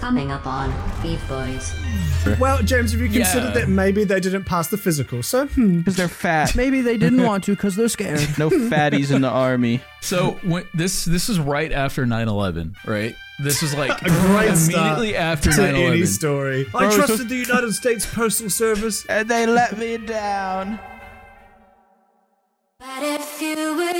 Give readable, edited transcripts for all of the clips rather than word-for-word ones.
Coming up on Beef Boys. Well, James, have you considered that maybe they didn't pass the physical? So, because they're fat. Maybe they didn't want to because they're scared. No fatties in the army. So when, this is right after 9/11, right? This is like a great immediately after to 9/11. any story. I trusted the United States Postal Service, and they let me down. But if you were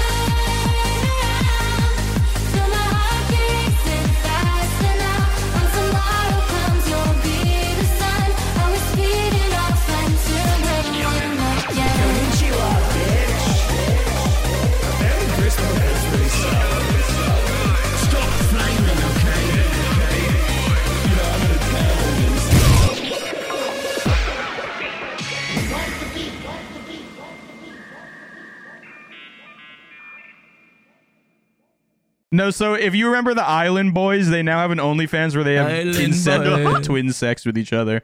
No, so if you remember the Island Boys, they now have an OnlyFans where they have incestual twin sex with each other.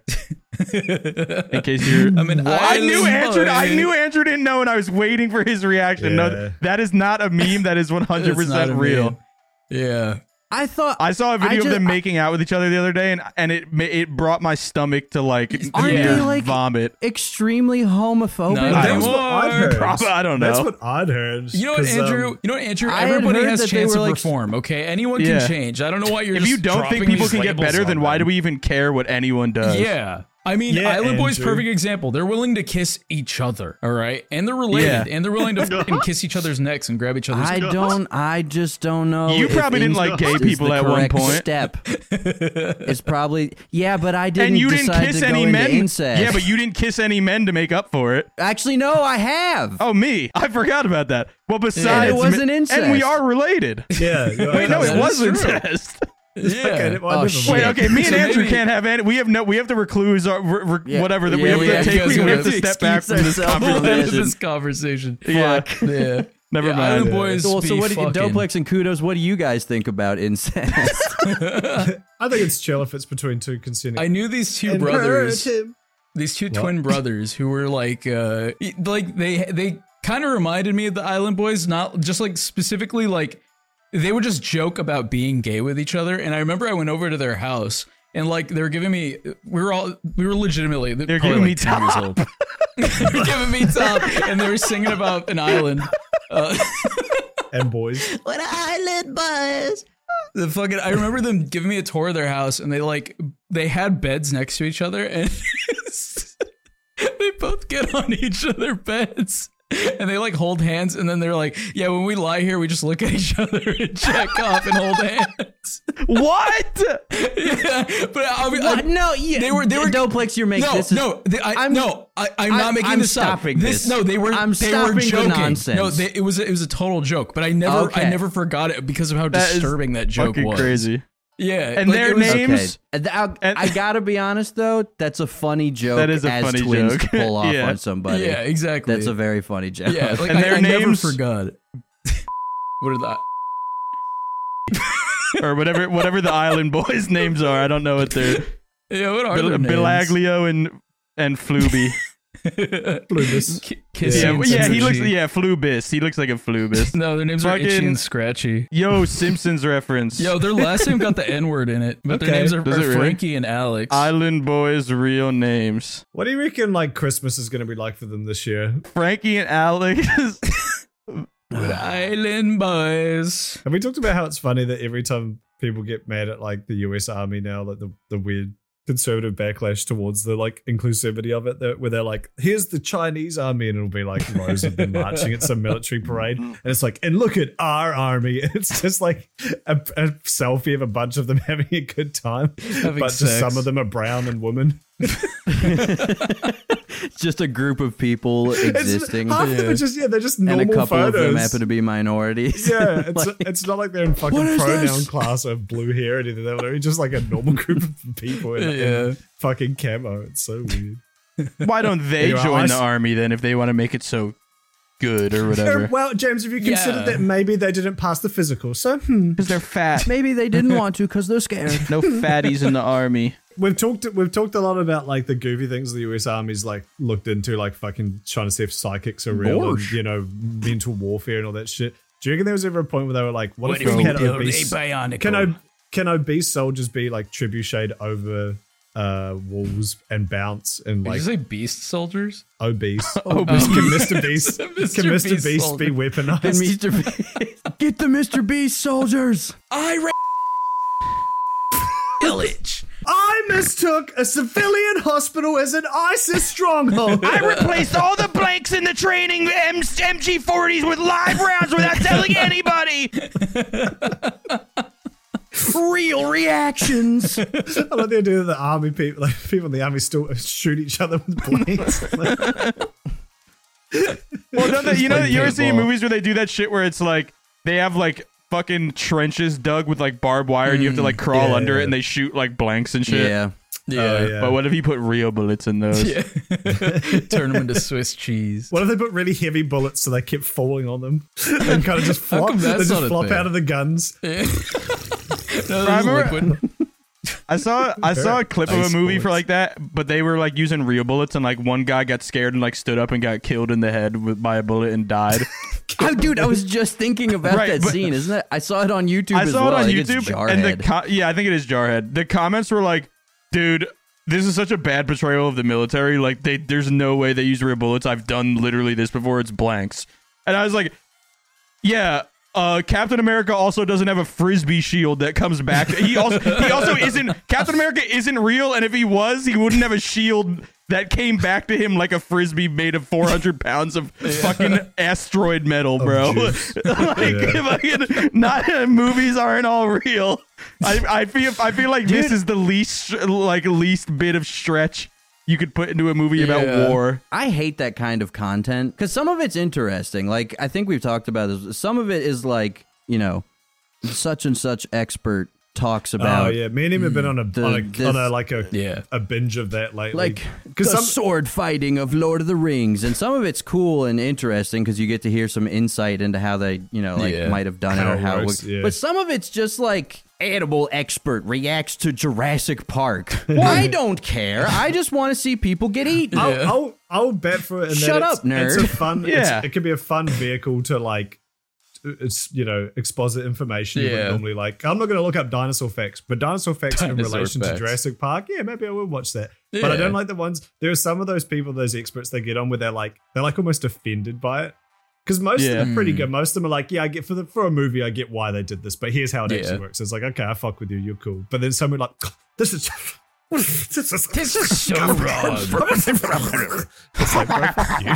In case you're, I knew Andrew didn't know, and I was waiting for his reaction. Yeah. No, that is not a meme. That is 100% real. Yeah. I saw a video of them making out with each other the other day, and it brought my stomach to like vomit. Extremely homophobic. That's what I'd heard. I don't know. That's what I'd heard. You know what, Andrew? Everybody has a chance to perform. Okay, anyone can change. I don't know why you're. If you don't think people can get better, then why do we even care what anyone does? Yeah. I mean, Island Boys, perfect example. They're willing to kiss each other, all right? And they're related, and they're willing to kiss each other's necks and grab each other's I just don't know. You probably didn't like gay people at one point. Step. It's probably, but I didn't. And you didn't decide kiss to any go men. into incest. Yeah, but you didn't kiss any men to make up for it. Actually, no, I have. Oh, me. I forgot about that. Well, besides, and it wasn't incest. And we are related. Yeah. Wait, no, it was incest. Yeah. Wait, okay. Me and Andrew can't have any. We have to recluse our whatever that we have to take. We have to step back from this conversation. Yeah. Never mind. Island Boys. So what do you, Doplex and Kudos? What do you guys think about incest? I think it's chill if it's between two consenting. I knew these two brothers. These two twin brothers who were like they kind of reminded me of the Island Boys, not just like specifically like. They would just joke about being gay with each other, and I remember I went over to their house, and like they were giving me, we were legitimately, they're giving me 10 years old. They were giving me top, and they were singing about an island. And boys. What Island Boys? I remember them giving me a tour of their house, and they had beds next to each other, and they both get on each other's beds. And they like hold hands, and then they're like, "Yeah, when we lie here, we just look at each other and check off and hold hands." What? Yeah, but they were Doplex. You're making this. I'm not making this up. Stopping this. No, they were. I'm they were joking. The nonsense. No, it was a total joke. But I never forgot it because of how disturbing that joke was. Crazy. Yeah, and their names. Okay. I gotta be honest though, that's a funny joke. That is a as funny twins joke. To pull off on somebody. Yeah, exactly. That's a very funny joke. Yeah, like, and their I names. Never forgot. What are that? Or whatever the Island Boys' names are. I don't know what they're. Yeah, what are their names? Bilaglio and Fluby. Flubis. He looks Flubis. He looks like a Flubis. No, their names are Itchy and Scratchy. Yo, Simpsons reference. Yo, their last name got the N-word in it, but their names are Frankie and Alex. Island Boys' real names. What do you reckon like Christmas is going to be like for them this year? Frankie and Alex. Island Boys. Have we talked about how it's funny that every time people get mad at like the US Army now, like the weird conservative backlash towards the like inclusivity of it, where they're like, here's the Chinese army, and it'll be like rows of them marching at some military parade, and it's like, and look at our army, and it's just like a selfie of a bunch of them having a good time, but just some of them are brown and women. Just a group of people existing. Half of them are just they're just normal and a couple photos. of them happen to be minorities. Yeah, it's not like they're in fucking pronoun class or blue hair or anything. They're just like a normal group of people in fucking camo. It's so weird. Why don't they join the army then if they want to make it so good or whatever? Well, James, have you considered that maybe they didn't pass the physical? So because they're fat. Maybe they didn't want to because they're scared. No fatties in the army. We've talked a lot about like the goofy things the US Army's like looked into, like fucking trying to see if psychics are real and, mental warfare and all that shit. Do you reckon there was ever a point where they were like, what if we had obese? can obese soldiers be like trebucheted over walls and bounce and Did like you say beast soldiers? obese? Obese. Can Mr. Beast Mr. can Mr. Beast Beast soldier. be weaponized? And Mr. Beast. Get the Mr. Beast soldiers. Village. I mistook a civilian hospital as an ISIS stronghold. I replaced all the blanks in the training MG40s with live rounds without telling anybody. Real reactions. I like the idea that the army people, like people in the army, still shoot each other with blades. Well, don't they, you know, Like you ever see paintball. movies where they do that shit where it's like they have like fucking trenches dug with like barbed wire and you have to like crawl Yeah, under yeah. it and they shoot like blanks and shit. Yeah. Yeah. But what if you put real bullets in those? Yeah. Turn them into Swiss cheese. What if they put really heavy bullets so they keep falling on them and kind of just How flop? come They that's just not a flop thing? out of the guns. No, I there's remember- liquid. I saw a clip of a Ice movie for bullets. like that, but they were like using real bullets and like one guy got scared and like stood up and got killed in the head by a bullet and died. Oh, dude, I was just thinking about Right, that but- scene, isn't it? I saw it on YouTube I as saw well. it on I think it's YouTube and Jarhead. yeah, I think it is Jarhead. The comments were like, dude, this is such a bad portrayal of the military. Like there's no way they use real bullets. I've done literally this before. It's blanks. And I was like, yeah, Captain America also doesn't have a frisbee shield that comes back. He also isn't. Captain America isn't real, and if he was, he wouldn't have a shield that came back to him like a frisbee made of 400 pounds of fucking asteroid metal, bro. juice. Fucking movies aren't all real. I feel like this is the least bit of stretch you could put into a movie about Yeah. war. I hate that kind of content because some of it's interesting. Like, I think we've talked about this. Some of it is like, you know, such and such expert talks about Oh yeah, me and him have been on a binge of that lately. like the because some sword fighting of Lord of the Rings, and some of it's cool and interesting because you get to hear some insight into how they, you know, like Yeah. might have done it How or it how works, it yeah. would. But some of it's just like animal expert reacts to Jurassic Park. Well, I don't care. I just want to see people get eaten. I'll bet for it. And Shut that up, it's nerd. a fun. Yeah. It could be a fun vehicle to like. It's, you know, exposit information you Yeah. wouldn't normally like. I'm not going to look up dinosaur facts, but dinosaur facts in Dinosaur relation facts. to Jurassic Park, yeah, maybe I will watch that. But I Yeah. don't like the ones. There are some of those people, those experts, they get on where they're like almost offended by it. Because most of them are pretty good. Most of them are like, yeah, I get for a movie, I get why they did this, but here's how it actually Yeah. works. It's like, okay, I fuck with you, you're cool. But then someone like, this is This is so wrong. It's like, bro,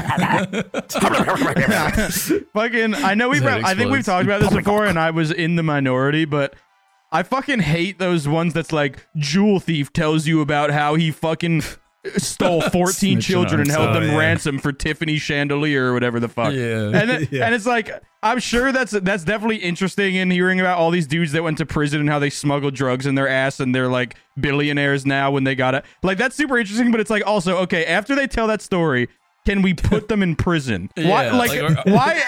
fuck you. Fucking, I know I think we've explodes. talked about this before, and I was in the minority, but I fucking hate those ones that's like Jewel Thief tells you about how he fucking stole 14 children and held them yeah. ransom for Tiffany chandelier or whatever the fuck. Yeah. And Yeah. and it's like, I'm sure that's definitely interesting in hearing about all these dudes that went to prison and how they smuggled drugs in their ass and they're like billionaires now when they got it. Like, that's super interesting, but it's like also, okay, after they tell that story, can we put them in prison? Why, Yeah, like,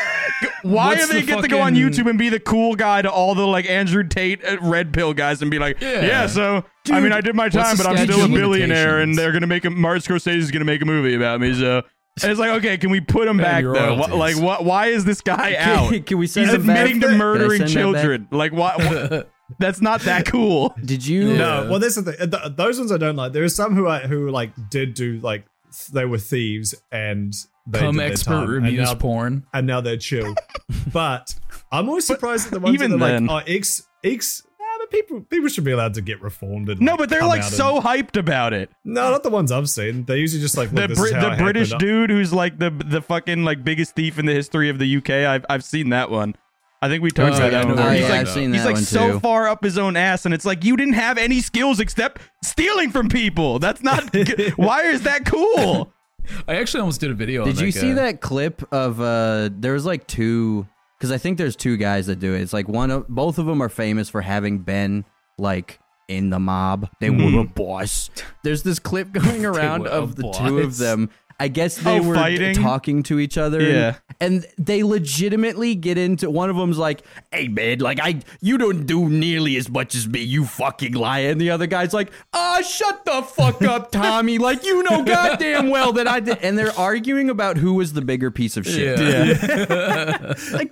why What's do they the get to go on fucking- YouTube and be the cool guy to all the like Andrew Tate red pill guys and be like, yeah, so I mean, I did my time, the but I'm statute still a of billionaire, and limitations? they're gonna make Martin Scorsese is gonna make a movie about me. So and it's like, okay, can we put him back your though? royalties. Why is this guy out? Can we send He's him back? admitting to Can I murdering send that back? children. Like, what? That's not that cool. Did you? No, well, that's the thing. Those ones I don't like. There are some who like did do like they were thieves and they Come did their expert time, reviews and now, porn. and now they're chill. But I'm always surprised at the ones even that are then- like, oh, X. But people should be allowed to get reformed. And, No, but they're come like out so and- hyped about it. No, not the ones I've seen. They're usually just like, The look, this is how the it British happened. dude who's like the fucking like biggest thief in the history of the UK. I've seen that one. I think we talked Oh, about yeah, that I know before. what He's you're like, I've talking seen he's that like one so too. far up his own ass, and it's like you didn't have any skills except stealing from people. That's not. Why is that cool? I actually almost did a video on Did that you see guy. that clip of there was like two, because I think there's two guys that do it. It's like both of them are famous for having been like in the mob. They were a boss. There's this clip going around were of a the two of boss. them. I guess they were fighting? talking to each other. Yeah. And they legitimately get into, one of them's like, hey man, like you don't do nearly as much as me, you fucking liar. And the other guy's like, shut the fuck up, Tommy. Like, you know goddamn well that I did. And they're arguing about who was the bigger piece of shit. Yeah. Like,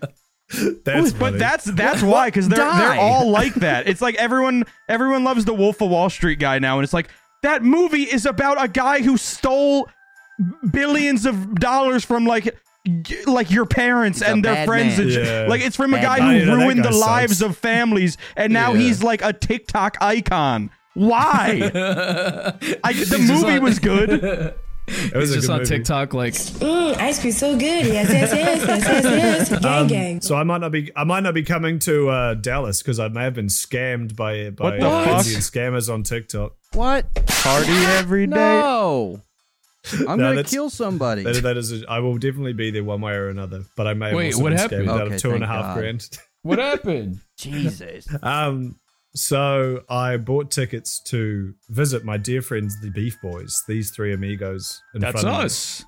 That's but funny. that's why, because they're Die. all like that. It's like everyone loves the Wolf of Wall Street guy now, and it's like that movie is about a guy who stole billions of dollars from like your parents He's a and their bad friends man. and shit. Yeah. Like it's from a Bad guy man. who Yeah, that ruined guy the lives sucks. of families, and now Yeah. he's like a TikTok icon. Why? The He's just movie on- was good. It was He's a just good on movie. TikTok like, Ice cream so good. Yes. Gang, gang. So I might not be coming to Dallas because I may have been scammed by What the fuck? Indian scammers on TikTok. What? Party every day. No. I'm No, gonna that's- kill somebody. That is, I will definitely be there one way or another. But I may have Wait, also what been happened? scammed out Okay, of $2.5 thank grand. what happened? Jesus. So I bought tickets to visit my dear friends, the Beef Boys. These three amigos. In That's front of me. us.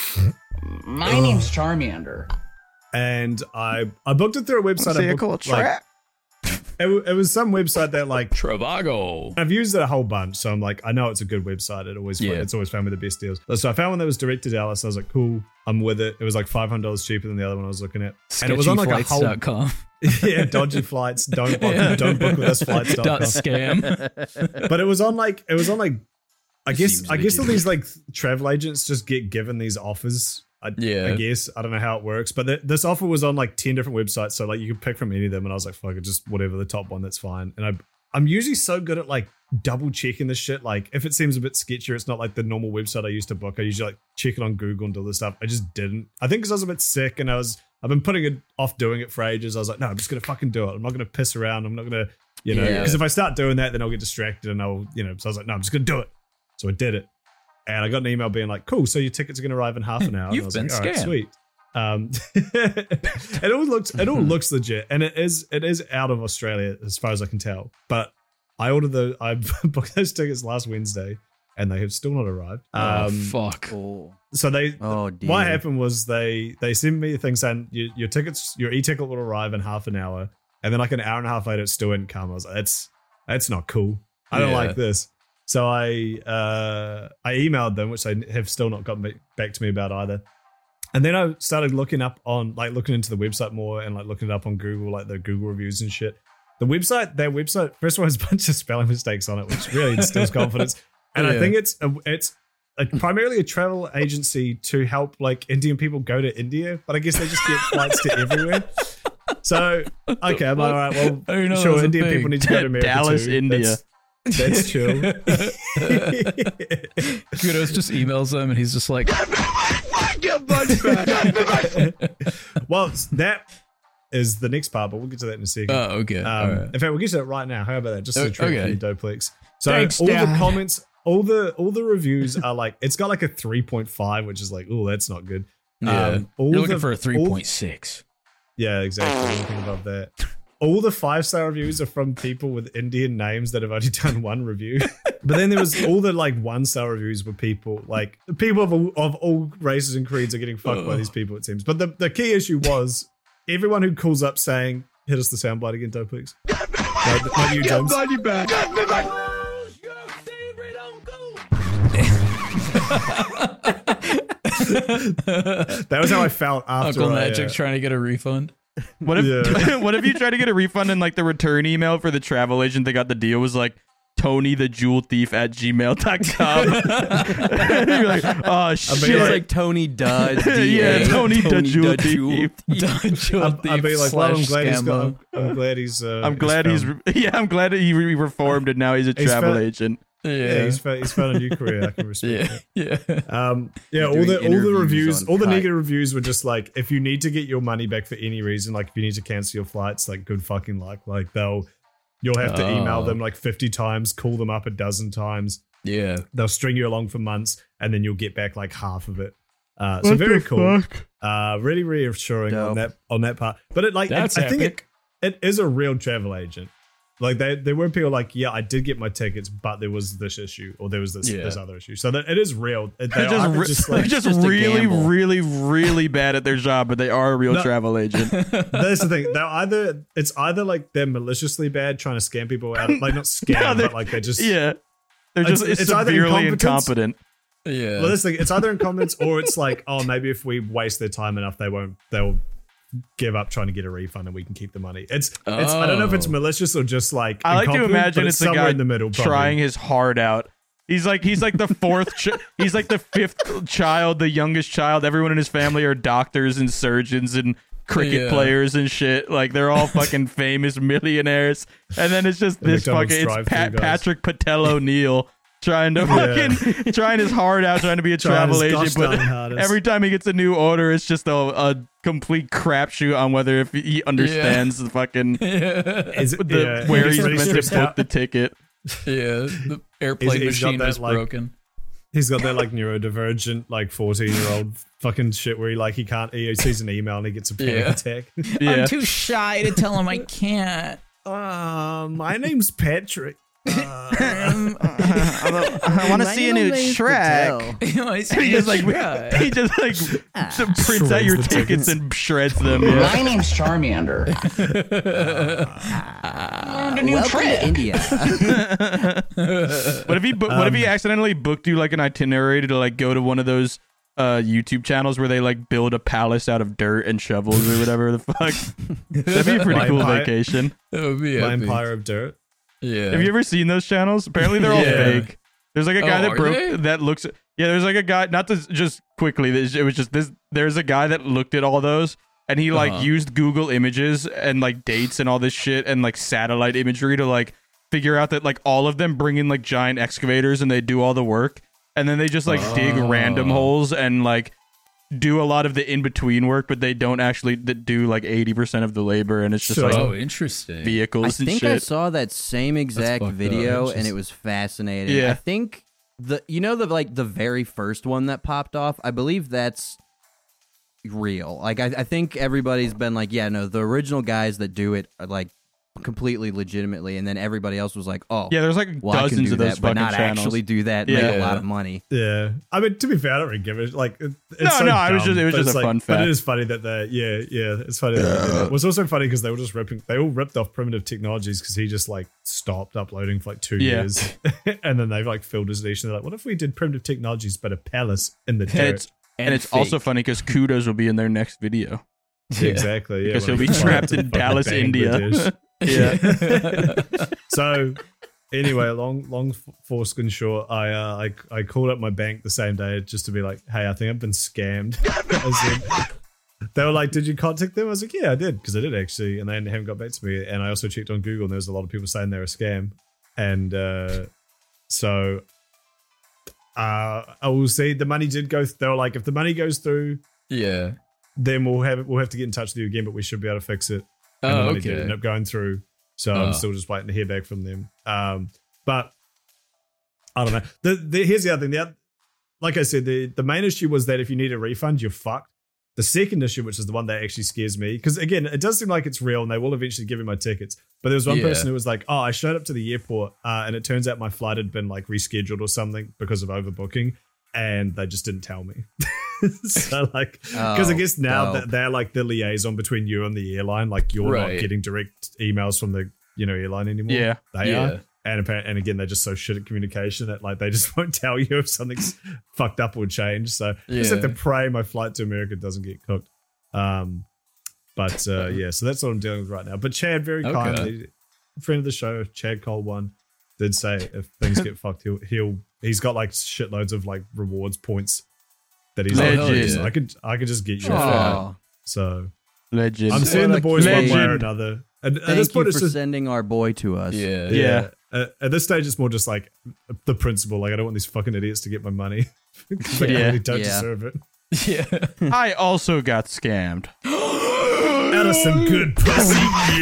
My name's Charmander. And I booked it through a website. I booked, like, it was some website that like Travago. I've used it a whole bunch, so I'm like, I know it's a good website. It's always found me the best deals. So I found one that was direct to Dallas. I was like, cool, I'm with it. It was like $500 cheaper than the other one I was looking at, and it was on like a whole Sketchyflights.com. yeah, dodgy flights. Don't book with us flights.com. Dot scam. But it was on like I guess seems all legitimate. these like travel agents just get given these offers. I guess I don't know how it works, but this offer was on like 10 different websites, so like you could pick from any of them, and I was like, fuck it, just whatever, the top one, that's fine. And I'm usually so good at like double checking this shit. Like if it seems a bit sketchier, it's not like the normal website I used to book. I usually like check it on Google and do this stuff. I just didn't. I think because I was a bit sick and I've been putting it off doing it for ages. I was like, no, I'm just gonna fucking do it. I'm not gonna piss around. I'm not gonna, because if I start doing that, then I'll get distracted and I'll, so I was like, no, I'm just gonna do it. So I did it. And I got an email being like, cool, so your tickets are going to arrive in half an hour. You've and I was been like, all right, scammed. sweet. It all looks legit, and it is out of Australia as far as I can tell. But I booked those tickets last Wednesday, and they have still not arrived. Fuck. Oh, So they, oh dear. what happened was they sent me a thing saying your e-ticket will arrive in half an hour, and then like an hour and a half later it still didn't come. I was like, that's not cool. I don't Yeah. like this. So I emailed them, which they have still not gotten back to me about either. And then I started looking into the website more and like looking it up on Google, like the Google reviews and shit. Their website, first of all, has a bunch of spelling mistakes on it, which really instills confidence. And I Yeah. think it's primarily a travel agency to help like Indian people go to India, but I guess they just get flights to everywhere. So, okay, I'm like, all right, well, I didn't know that sure, was a Indian thing. people need to go to America Dallas, too. India. That's chill. Kudos just emails them and he's just like, Well, that is the next part, but we'll get to that in a second. oh, okay. All right. In fact, we'll get to that right now. How about that? Just a treat Okay. for you, Doplex. So Thanks, all Dad. the comments, all the reviews are like, it's got like a 3.5, which is like, oh, that's not good. Yeah. all You're looking the- for a all- 3.6. Yeah, exactly. Anything above that. All the 5-star reviews are from people with Indian names that have only done one review. But then there was all the like 1-star reviews were people of all races and creeds are getting fucked by these people, it seems. But the key issue was everyone who calls up saying, hit us the soundbite again, Doplex. Not you, James. That was how I felt after Uncle I, Magic's trying to get a refund. What if Yeah. what if you try to get a refund and like the return email for the travel agent that got the deal was like Tony the Jewel Thief at gmail.com. You're like, oh shit. It's like Tony Duds. Yeah, Tony the Jewel Jewel. Thief. I'd be like, well, I'm glad he's I'm glad he reformed and now he's a He's travel found- agent. Yeah, he's found a new career. I can respect Yeah. that. Yeah. All Doing the interviews reviews, on all the Kite. negative reviews were just like, if you need to get your money back for any reason, like if you need to cancel your flights, like good fucking luck. Like you'll have to email them like 50 times, call them up a dozen times. Yeah. They'll string you along for months, and then you'll get back like half of it. So very cool. Really reassuring on that part. But it like That's I think epic. it is a real travel agent. Like there were people like, yeah, I did get my tickets, but there was this issue or there was this other issue. So that it is real. They They're are just they're like, just just a really, gamble. really, really bad at their job, but they are a real travel agent. that's the thing. It's either like they're maliciously bad trying to scam people out, like not scam, No, but like they're just Yeah. They're just It's either severely incompetence- incompetent. Yeah. Well, this thing, it's either incompetence or it's like, oh, maybe if we waste their time enough, they'll give up trying to get a refund and we can keep the money. It's I don't know if it's malicious or just like I like to incompetent, imagine but it's a somewhere guy in the middle, probably. trying his heart out. He's like the fourth. He's like the fifth child, the youngest child. Everyone in his family are doctors and surgeons and cricket players and shit. Like they're all fucking famous millionaires. And then it's just this fucking Patrick Patel O'Neill trying to fucking trying his heart out, trying to be a travel agent. But every time he gets a new order, it's just a complete crapshoot on whether if he understands the fucking where he's meant to book the ticket. Yeah, the airplane machine is broken. He's got that like neurodivergent like 14-year-old fucking shit where he can't. He sees an email and he gets a panic attack. I'm too shy to tell him I can't. My name's Patrick. I want to see a new Shrek. He just prints out your tickets and shreds them. My name's Charmander. Welcome to India. What if he accidentally booked you like an itinerary to like go to one of those YouTube channels where they like build a palace out of dirt and shovels or whatever the fuck? That'd be a pretty cool vacation. That would be My Empire of Dirt. Yeah. Have you ever seen those channels? Apparently they're all fake. There's like a guy that looks. Yeah, there's like a guy. Not to just quickly. It was just this. There's a guy that looked at all those and he like used Google Images and like dates and all this shit and like satellite imagery to like figure out that like all of them bring in like giant excavators and they do all the work and then they just like dig random holes and like do a lot of the in-between work, but they don't actually do like 80% of the labor, and it's just like interesting vehicles and shit. I saw that same exact video, and it was fascinating. Yeah. I think the very first one that popped off, I believe that's real. Like I think everybody's been like, yeah, no, the original guys that do it are like completely legitimately, and then everybody else was like, oh, yeah, there's like dozens of those that, but fucking not channels. actually do that and make a lot of money. Yeah, I mean, to be fair, I don't really give it. Like, it's no, so it was dumb, just a fun fact. But it is funny that it's funny. It was also funny because they were just they all ripped off Primitive Technologies because he just like stopped uploading for like 2 years, and then they've like filled his niche. And they're like, what if we did Primitive Technologies but a palace in the dirt? And it's also funny because Kudos will be in their next video. Exactly, yeah, because he'll be trapped in Dallas, India. Yeah. So anyway, long foreskin short, I called up my bank the same day just to be like, hey, I think I've been scammed. They were like, did you contact them? I was like, yeah, I did, because I did actually, and they haven't got back to me. And I also checked on Google, and there's a lot of people saying they're a scam. And so I will see. The money did go. They were like, if the money goes through, then we'll have to get in touch with you again, but we should be able to fix it. And the money did end up going through, so I'm still just waiting to hear back from them. But I don't know. Here's the other thing. Like I said, the main issue was that if you need a refund, you're fucked. The second issue, which is the one that actually scares me, because again, it does seem like it's real and they will eventually give me my tickets. But there was one person who was like, oh, I showed up to the airport and it turns out my flight had been like rescheduled or something because of overbooking. And they just didn't tell me. So like, because I guess now that they're like the liaison between you and the airline, like you're not getting direct emails from the airline anymore. Yeah, they are. And again, they're just so shit at communication that like they just won't tell you if something's fucked up or changed. So just have to pray my flight to America doesn't get cooked. So that's what I'm dealing with right now. But Chad very kindly, friend of the show, Chad Cole one, did say if things get fucked, he's got like shitloads of like rewards points that he's like, I could just get you. So legend. I'm seeing the boys one way or another. And at this point, Thank you for sending our boy to us. Yeah. At this stage, it's more just like the principle. Like I don't want these fucking idiots to get my money because they really don't deserve it. Yeah. I also got scammed. Out of some good pussy.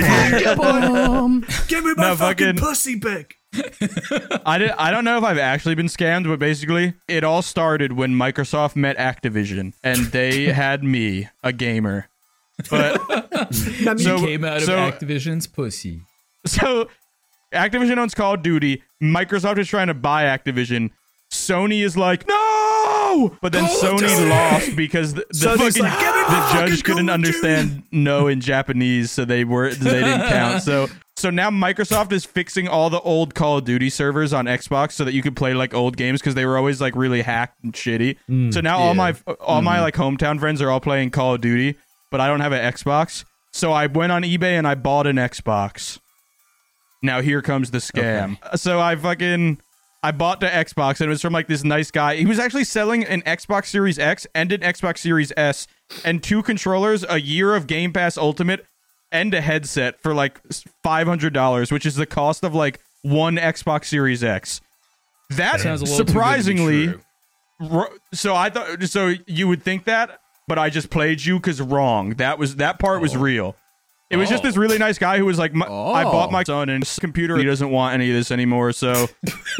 Give me my fucking pussy back. I don't know if I've actually been scammed, but basically it all started when Microsoft met Activision and they had me, a gamer. But came out of Activision's pussy. So Activision owns Call of Duty. Microsoft is trying to buy Activision. Sony is like, no! But then Sony lost because the judge couldn't understand no in Japanese, so they didn't count. So now Microsoft is fixing all the old Call of Duty servers on Xbox so that you could play like old games because they were always like really hacked and shitty. So now all my like hometown friends are all playing Call of Duty. but I don't have an Xbox. So I went on eBay and I bought an Xbox. Now here comes the scam. Okay. So I bought the Xbox, and it was from like this nice guy. He was actually selling an Xbox Series X and an Xbox Series S and 2 controllers, a year of Game Pass Ultimate, and a headset for like $500, which is the cost of like one Xbox Series X. That surprisingly, so I thought, so you would think that, but I just played you because wrong. That part was real. It was just this really nice guy who was like, I bought my son and his computer. He doesn't want any of this anymore. So, hold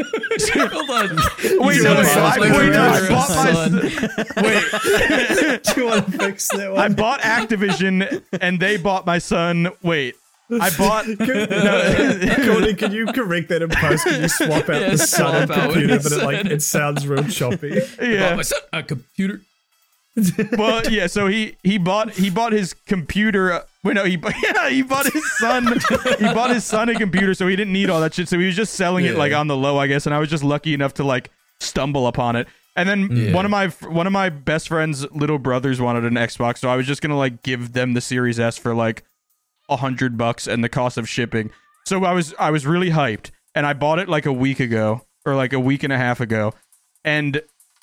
on. Wait, no, I bought my son. Wait, do you want to fix that one? I bought Activision and they bought my son. Wait. I bought. Courtney, can you correct that in post? Can you swap out the son computer, but it sounds real choppy. Yeah, bought my son a computer. Well, yeah. So he bought his computer. Wait, no, he bought his son. He bought his son a computer, so he didn't need all that shit. So he was just selling it like on the low, I guess. And I was just lucky enough to like stumble upon it. And then one of my best friend's little brothers wanted an Xbox, so I was just gonna like give them the Series S for like $100 and the cost of shipping. So I was really hyped, and I bought it like a week ago or like a week and a half ago, and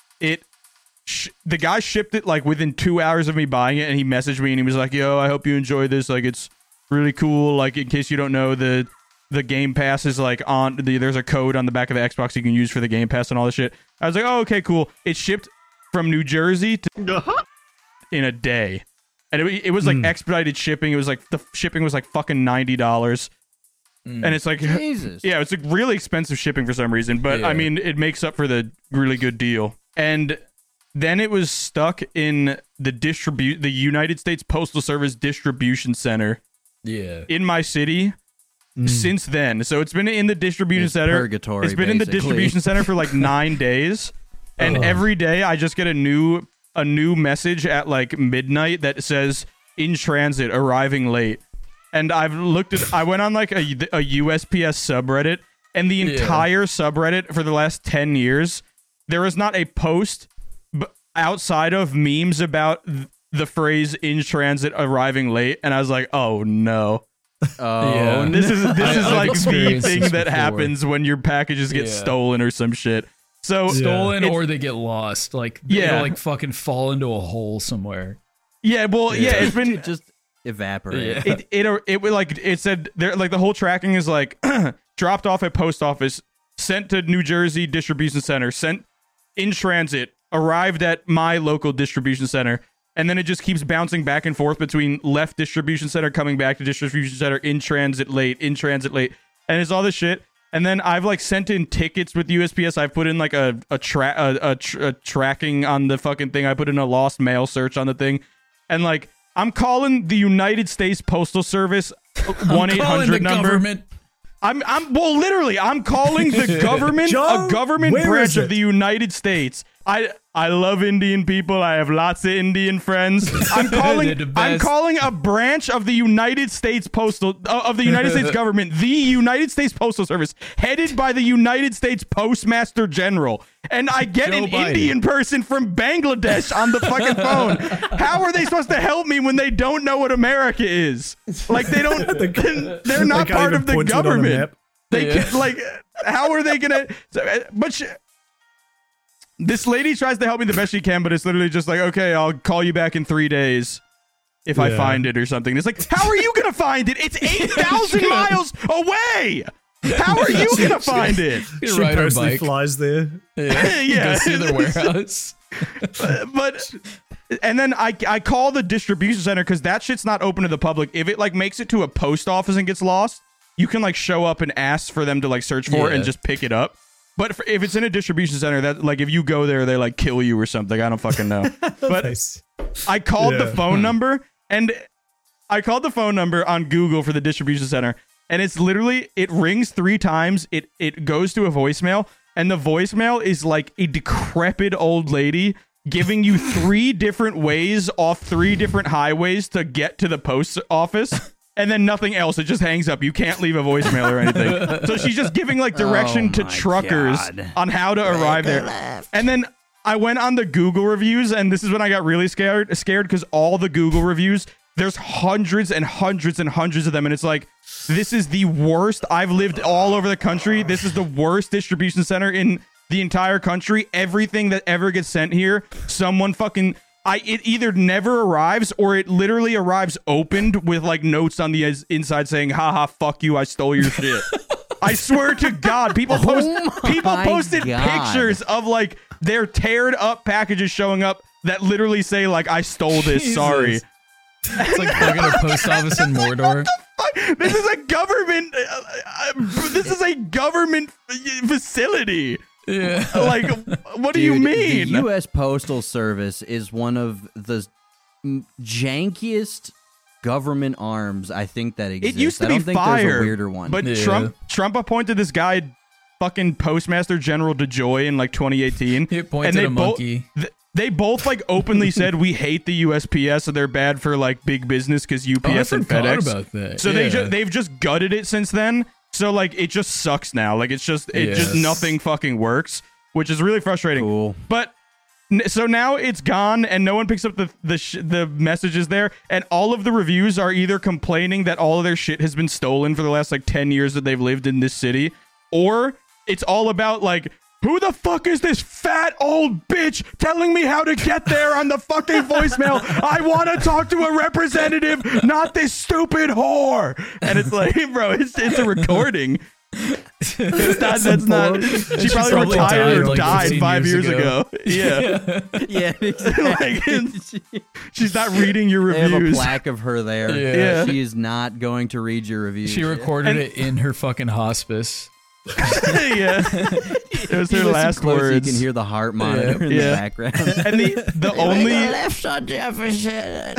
the guy shipped it like within 2 hours of me buying it, and he messaged me and he was like, "Yo, I hope you enjoy this. Like, it's really cool. Like, in case you don't know, the Game Pass is like there's a code on the back of the Xbox you can use for the Game Pass and all this shit." I was like, "Oh, okay, cool." It shipped from New Jersey to in a day. And it was like expedited shipping. It was like the shipping was like fucking $90. And it's like, Jesus. Yeah, it's like really expensive shipping for some reason. But I mean, it makes up for the really good deal. And then it was stuck in the United States Postal Service distribution center. Yeah. In my city since then. So it's been in the distribution center. Purgatory, it's been in the distribution center for like 9 days. And every day I just get a new message at like midnight that says in transit, arriving late. And I went on like a USPS subreddit, and the entire subreddit for the last 10 years, there was not a post outside of memes about the phrase in transit, arriving late. And I was like, oh no. This is like the thing that happens when your packages get stolen or some shit. So stolen or they get lost. Like they'll like fucking fall into a hole somewhere. Yeah, well, it's been just evaporate. It said there, like the whole tracking is like dropped off at post office, sent to New Jersey distribution center, sent in transit, arrived at my local distribution center, and then it just keeps bouncing back and forth between left distribution center, coming back to distribution center, in transit late, and it's all this shit. And then I've like sent in tickets with USPS. I've put in like a tracking on the fucking thing. I put in a lost mail search on the thing, and like I'm calling the United States Postal Service 1-800 number. Government. I'm calling the government, John, a government branch of the United States. I love Indian people. I have lots of Indian friends. I'm calling a branch of the United States of the United States government, the United States Postal Service, headed by the United States Postmaster General. And I get an Indian person from Bangladesh on the fucking phone. How are they supposed to help me when they don't know what America is? Like they're not part of the government. How are they gonna? This lady tries to help me the best she can, but it's literally just like, okay, I'll call you back in 3 days if I find it or something. It's like, how are you going to find it? It's 8,000 miles away. How are you going to find it? She personally flies there. Yeah. Go see their warehouse. And then I call the distribution center because that shit's not open to the public. If it like makes it to a post office and gets lost, you can like show up and ask for them to like search for it and just pick it up. But if it's in a distribution center, that like if you go there, they like kill you or something. I don't fucking know. But nice. I called the phone number, and I called the phone number on Google for the distribution center, and it's literally, it rings 3 times. It goes to a voicemail, and the voicemail is like a decrepit old lady giving you 3 different ways off 3 different highways to get to the post office. And then nothing else. It just hangs up. You can't leave a voicemail or anything. So she's just giving like direction to truckers on how to arrive there. And then I went on the Google reviews, and this is when I got really scared because all the Google reviews there's hundreds and hundreds and hundreds of them, and it's like, this is the worst. I've lived all over the country. This is the worst distribution center in the entire country. Everything that ever gets sent here, someone fucking... it either never arrives or it literally arrives opened with like notes on the inside saying, haha, fuck you, I stole your shit. I swear to God, people posted pictures of like their teared up packages showing up that literally say like, I stole this, Jesus. sorry. It's like fucking a post office in Mordor. This is a government. This is a government facility. Yeah. Like, what do you mean? The U.S. Postal Service is one of the jankiest government arms I think that exists. It used to I don't be think fire, there's a weirder one. but Trump appointed this guy, fucking Postmaster General DeJoy, in like 2018. He appointed a monkey. They both like openly said we hate the USPS, so they're bad for like big business because UPS and FedEx. About that. So they've just gutted it since then. So like it just sucks now. Like it's just nothing fucking works, which is really frustrating. Cool. But so now it's gone and no one picks up the messages there, and all of the reviews are either complaining that all of their shit has been stolen for the last like 10 years that they've lived in this city, or it's all about like, who the fuck is this fat old bitch telling me how to get there on the fucking voicemail? I want to talk to a representative, not this stupid whore. And it's like, bro, it's a recording. That's not. She probably retired or died 5 years ago. Yeah. Yeah, exactly. Like, she's not reading your They have a reviews. plaque of her there. Yeah. She is not going to read your reviews. She recorded it in her fucking hospice. Yeah, it was her last close, words. You can hear the heart monitor in the background. And the only left on Jefferson.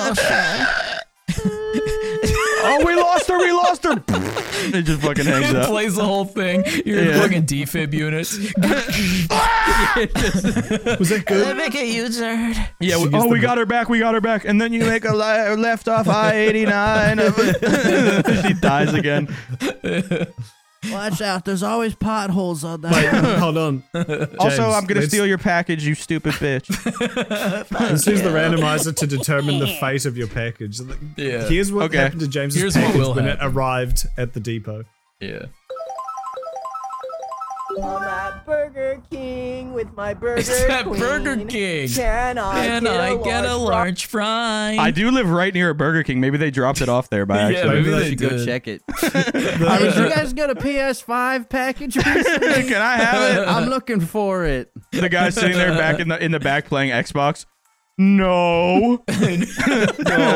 oh, we lost her. It just fucking hangs It up. plays the whole thing. You're in fucking defib units. Was that good? Make a U-turn. Yeah. We got her back. And then you make a left off I-89. She dies again. Watch out! There's always potholes on that. Hold on. Also, James, I'm gonna let's- steal your package, you stupid bitch. Let's use the randomizer to determine the fate of your package. Yeah. Here's what Okay. happened to James's Here's what package will when happen. it arrived at the depot. Yeah. I'm at Burger King with my Burger It's at Queen. Burger King. Can I get a large fry? I do live right near a Burger King. Maybe they dropped it off there by Yeah, accident. maybe I they should go did. check it. Hey, did you guys get a PS5 package recently? Can I have it? I'm looking for it. The guy sitting there back in the back playing Xbox. No. No. You go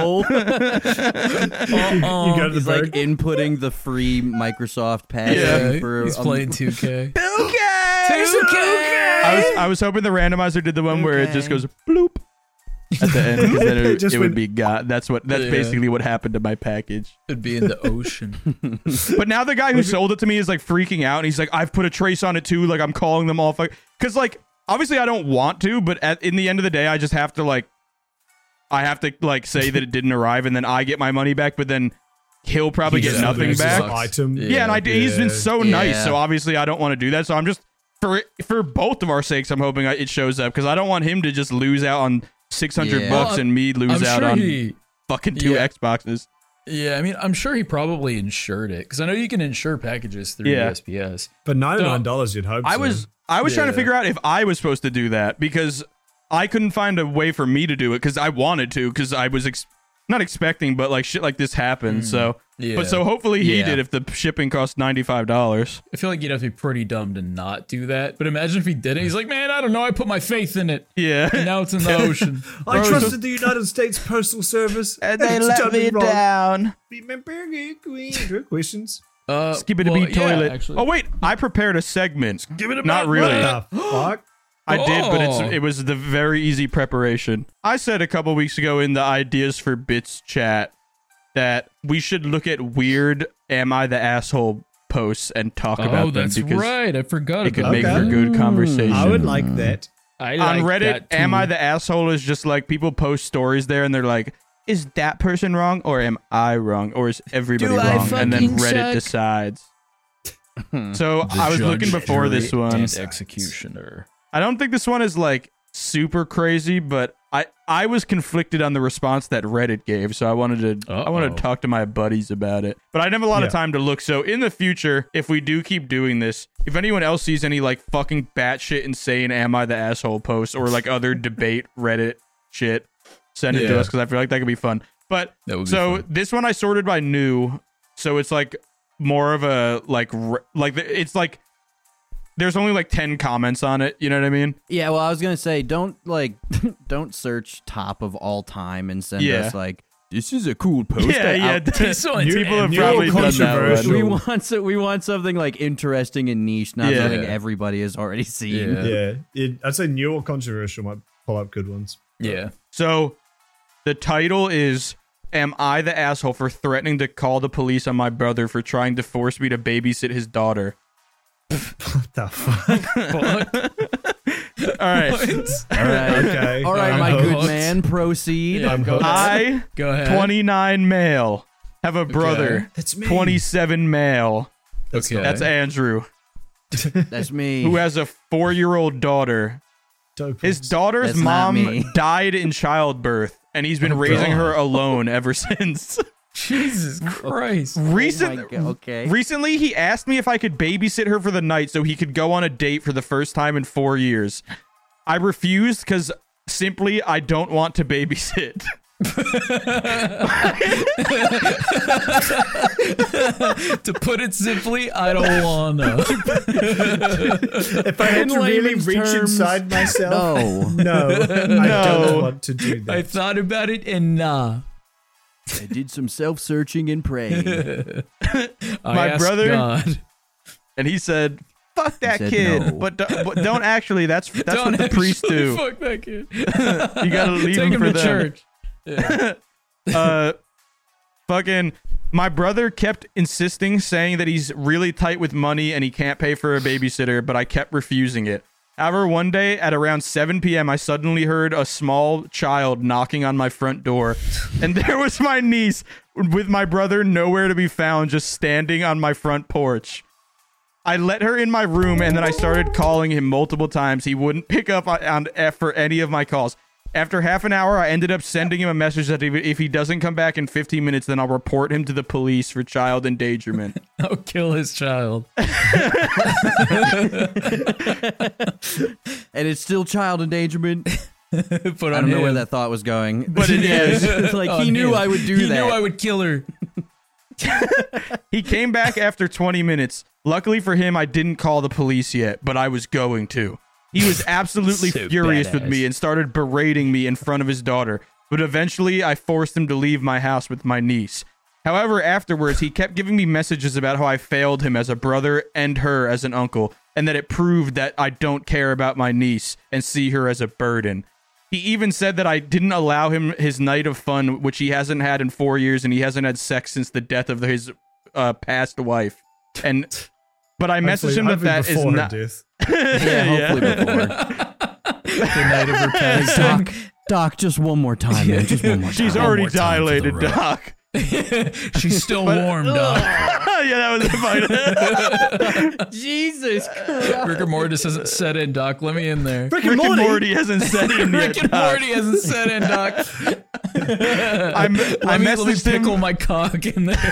to the He's like Burger inputting the free Microsoft package Yeah, for he's playing 2K. 2K. Two I was hoping the randomizer did the one where it just goes bloop at the end, because then It just it would went- be got. That's basically what happened to my package. It'd be in the ocean. But now the guy who sold it to me is like freaking out, and he's like, I've put a trace on it too. Like, I'm calling them all. Because like, obviously I don't want to, but in the end of the day, I just have to like, say that it didn't arrive, and then I get my money back, but then he'll probably get nothing loses back. an item. Yeah, and he's been so nice, Yeah. so obviously I don't want to do that. So I'm just, for both of our sakes, I'm hoping it shows up, because I don't want him to just lose out on $600 Yeah. and me lose out sure on fucking two Yeah. Xboxes. Yeah, I mean, I'm sure he probably insured it, because I know you can insure packages through Yeah. USPS. But $99, you'd hope I so. was trying to figure out if I was supposed to do that, because I couldn't find a way for me to do it, because I wanted to, because I was not expecting, but like shit like this happened. So, Yeah. but so hopefully he Yeah. did if the shipping cost $95. I feel like you'd have to be pretty dumb to not do that. But imagine if he didn't. He's like, man, I don't know. I put my faith in it. Yeah. And now it's in the ocean. I trusted the United States Postal Service, And they it's let done me wrong. down. Be my Burger Queen. Good questions. Skip it a beat toilet. Actually. Oh wait, I prepared a segment. Give it a Not really. What the fuck? I did, but Oh. it was the very easy preparation. I said a couple weeks ago in the Ideas for Bits chat that we should look at weird "Am I the Asshole" posts and talk about them, that's because right. I forgot it could about make Okay. for good conversation. I would like that. I On like Reddit, that too. "Am I the Asshole" is just like people post stories there and they're like, is that person wrong, or am I wrong, or is everybody Do I wrong? And then fucking Reddit suck? decides. So The I was looking judge, before jury, this one. and executioner. I don't think this one is like super crazy, but I was conflicted on the response that Reddit gave, so I wanted to talk to my buddies about it. But I didn't have a lot of time to look. So in the future, if we do keep doing this, if anyone else sees any like fucking batshit insane "Am I the asshole?" posts or like other debate Reddit shit, send it to us because I feel like that could be fun. But so this one I sorted by new, so it's like more of a it's like. There's only like 10 comments on it. You know what I mean? Yeah. Well, I was gonna say, don't search top of all time and send us like, this is a cool post. Yeah. People have probably done that. We want something like interesting and niche, not something everybody has already seen. Yeah. I'd say new or controversial might pull up good ones. Yeah. So the title is, "Am I the asshole for threatening to call the police on my brother for trying to force me to babysit his daughter?" What the fuck? All right. Okay. All right, my good man, proceed. I'm hooked. I, Go ahead. 29 male, have a brother, That's me. 27 male. Okay. That's Andrew, That's me. who has a 4-year-old daughter. Dope. His daughter's That's not mom me. died in childbirth, and he's been raising her alone ever since. Jesus Christ. Recently, he asked me if I could babysit her for the night so he could go on a date for the first time in 4 years. I refused because simply I don't want to babysit. To put it simply, I don't wanna. If I had to really reach inside myself, no, I don't want to do that. I thought about it and nah. I did some self-searching and praying. My brother, God. and he said, "Fuck that said kid," no. but don't actually. That's what the priests do. Fuck that kid. You gotta leave Take him for to them. church. Yeah. Fucking, my brother kept insisting, saying that he's really tight with money and he can't pay for a babysitter, but I kept refusing it. However, one day at around 7 p.m., I suddenly heard a small child knocking on my front door, and there was my niece with my brother nowhere to be found, just standing on my front porch. I let her in my room, and then I started calling him multiple times. He wouldn't pick up on for any of my calls. After half an hour, I ended up sending him a message that if he doesn't come back in 15 minutes, then I'll report him to the police for child endangerment. I'll kill his child. And it's still child endangerment. But I don't know where that thought was going. But it is. It's like, he knew I would do that. He knew I would kill her. He came back after 20 minutes. Luckily for him, I didn't call the police yet, but I was going to. He was absolutely So furious with badass. me and started berating me in front of his daughter, but eventually I forced him to leave my house with my niece. However, afterwards, he kept giving me messages about how I failed him as a brother and her as an uncle, and that it proved that I don't care about my niece and see her as a burden. He even said that I didn't allow him his night of fun, which he hasn't had in 4 years, and he hasn't had sex since the death of his past wife. But I messaged him that is not. Hopefully before. The night of her passing. Doc, just one more time, man. Just one more time. She's already dilated, Doc. She's still warm, Doc. Yeah, that was the fight. Jesus Christ. Rigor Mortis hasn't set in, Doc. Let me in there. Rick and Morty hasn't set in yet, Rick and Doc. Morty hasn't set in, Doc. I Let me messaged pickle him. my cock in there.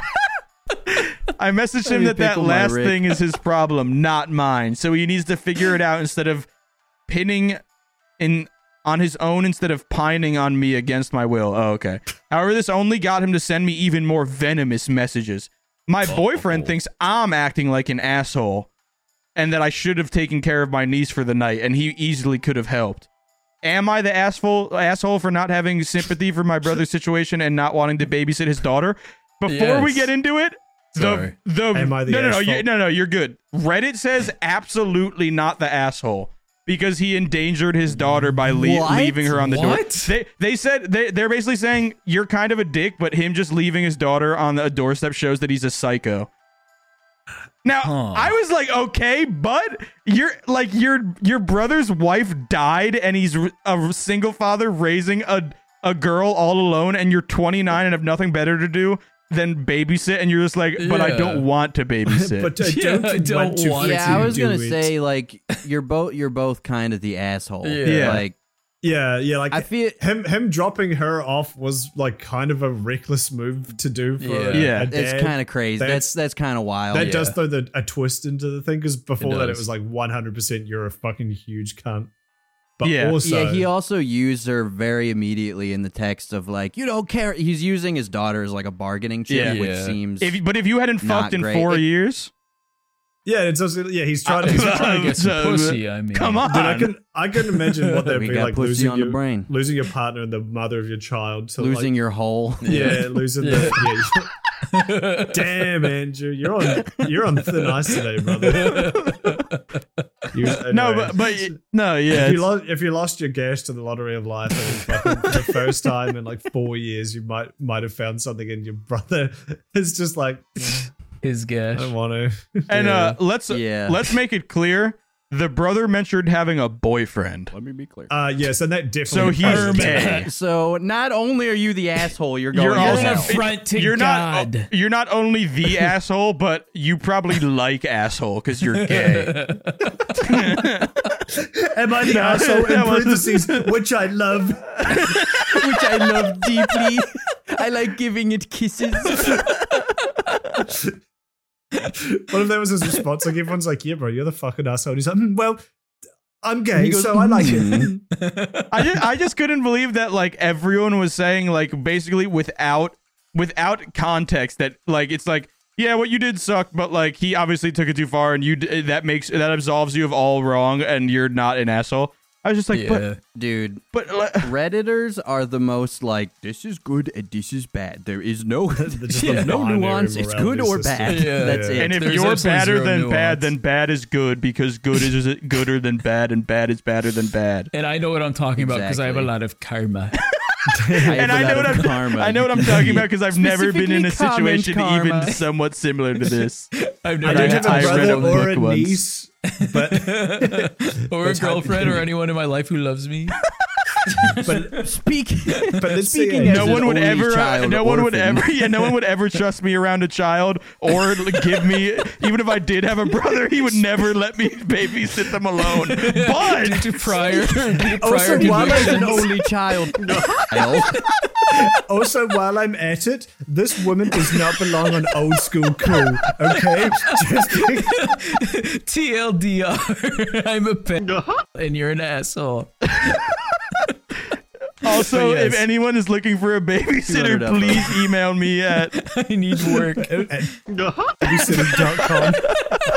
I messaged him that pickle my last Rick. thing is his problem, not mine. So he needs to figure it out instead of pinning on his own instead of pining on me against my will. Oh, okay. However, this only got him to send me even more venomous messages. My boyfriend thinks I'm acting like an asshole and that I should have taken care of my niece for the night, and he easily could have helped. Am I the asshole for not having sympathy for my brother's situation and not wanting to babysit his daughter? Before we Yes. get into it, Sorry. Am I the asshole? no, you're good. Reddit says absolutely not the asshole because he endangered his daughter by leaving her on the What? door. They said they're basically saying you're kind of a dick, but him just leaving his daughter on the doorstep shows that he's a psycho. Now, I was like, okay, but your brother's wife died and he's a single father raising a girl all alone, and you're 29 and have nothing better to do than babysit, and you're just like, but I don't want to babysit. But I I don't don't want to. want Yeah, I was do gonna it. say, like, you're both kind of the asshole. Yeah. Like, Yeah, like I feel him dropping her off was like kind of a reckless move to do for a dad. It's kind of crazy. That's kind of wild. That does throw a twist into the thing, because before that it was like 100% you're a fucking huge cunt. But also, he also used her very immediately in the text of like, you don't care. He's using his daughter as like a bargaining chip, which seems. But if you hadn't fucked in 4 years. Yeah, it's also, he's trying to get some pussy. I mean, come on. Dude, I can imagine what that'd be like losing on the brain, losing your partner and the mother of your child, to losing your whole. Yeah, losing the. Yeah. Damn, Andrew, you're on thin ice today, brother. If you lost your gas to the lottery of life and for the first time in like 4 years, you might have found something, and your brother is just like. His gash. I don't want to. And let's make it clear. The brother mentioned having a boyfriend. Let me be clear. Yes, and that definitely. So he's gay. So not only are you the asshole, you're also an affront to God. You're not only the asshole, but you probably like asshole because you're gay. Am I the asshole in parentheses, which I love? Which I love deeply. I like giving it kisses. What if that was his response? Like, everyone's like, yeah, bro, you're the fucking asshole. And he's like, well, I'm gay, so I like it. I just couldn't believe that, like, everyone was saying, like, basically without context, that, like, it's like, yeah, what you did sucked, but, like, he obviously took it too far, and that absolves you of all wrong, and you're not an asshole. I was just like, but Redditors are the most like, this is good and this is bad. There is no nuance. It's good or bad. That's it. And if you're badder than bad, then bad is good, because good is gooder than bad, and bad is badder than bad. And I know what I'm talking about because I have a lot of karma. I know what I'm talking about because I've never been in a situation even somewhat similar to this. I don't have a brother or a niece, but or a girlfriend or anyone in my life who loves me. But speaking no one would ever trust me around a child or give me, even if I did have a brother, he would never let me babysit them alone. But to prior also, while I'm an only child. Also, while I'm at it, this woman does not belong on Old School Cool, okay? TLDR, I'm a pet and you're an asshole. Also, if anyone is looking for a babysitter, please email me at I need work at babysitter.com.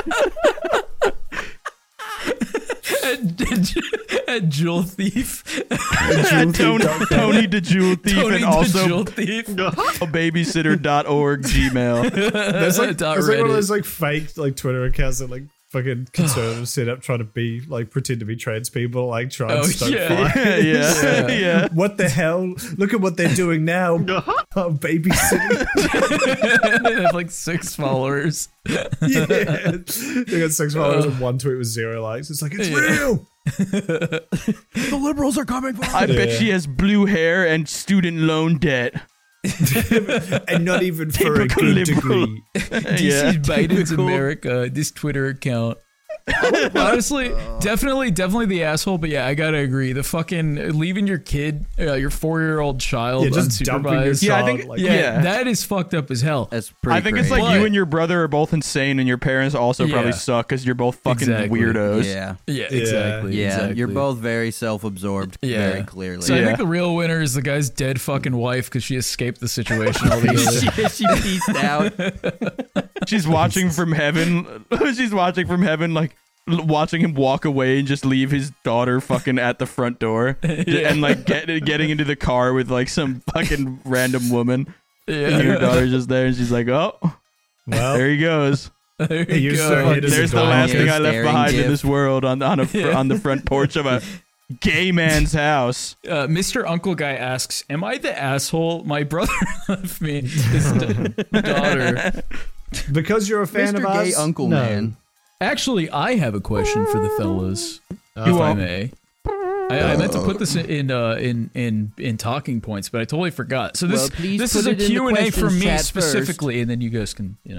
at Jewel Thief. Tony the Jewel Thief, and also Thief. babysitter.org Gmail. There's like one of those like fake like Twitter accounts that like fucking conservatives set up trying to be like pretend to be trans people, like try and stoke fire. Yeah. What the hell? Look at what they're doing now. Babysitting. They have like 6 followers. Yeah, they got 6 followers and one tweet with 0 likes. It's like, it's real. The liberals are coming for us. I bet she has blue hair and student loan debt. And not even for a good degree. This is Biden's America, this Twitter account. Honestly, definitely the asshole, but yeah, I gotta agree. The fucking leaving your kid, your 4-year-old child just unsupervised. Your child, I think, like, that is fucked up as hell. That's pretty think it's like you and your brother are both insane, and your parents also probably suck because you're both fucking weirdos. Yeah, exactly. Yeah, exactly. You're both very self-absorbed, very clearly. So I think the real winner is the guy's dead fucking wife because she escaped the situation altogether. she pieced out. She's watching from heaven. She's watching from heaven, like watching him walk away and just leave his daughter fucking at the front door, and like getting into the car with like some fucking random woman. Yeah, and your daughter's just there, and she's like, "Oh, well, there he goes. There you go. There's the last thing I left behind in this world on the front porch of a gay man's house." Mr. Uncle Guy asks, "Am I the asshole? My brother left me his daughter because you're a fan Mr. of us." Gay Uncle Man. Actually, I have a question for the fellas, if I may. I meant to put this in talking points, but I totally forgot. So this is a Q&A from me specifically, and then you guys can,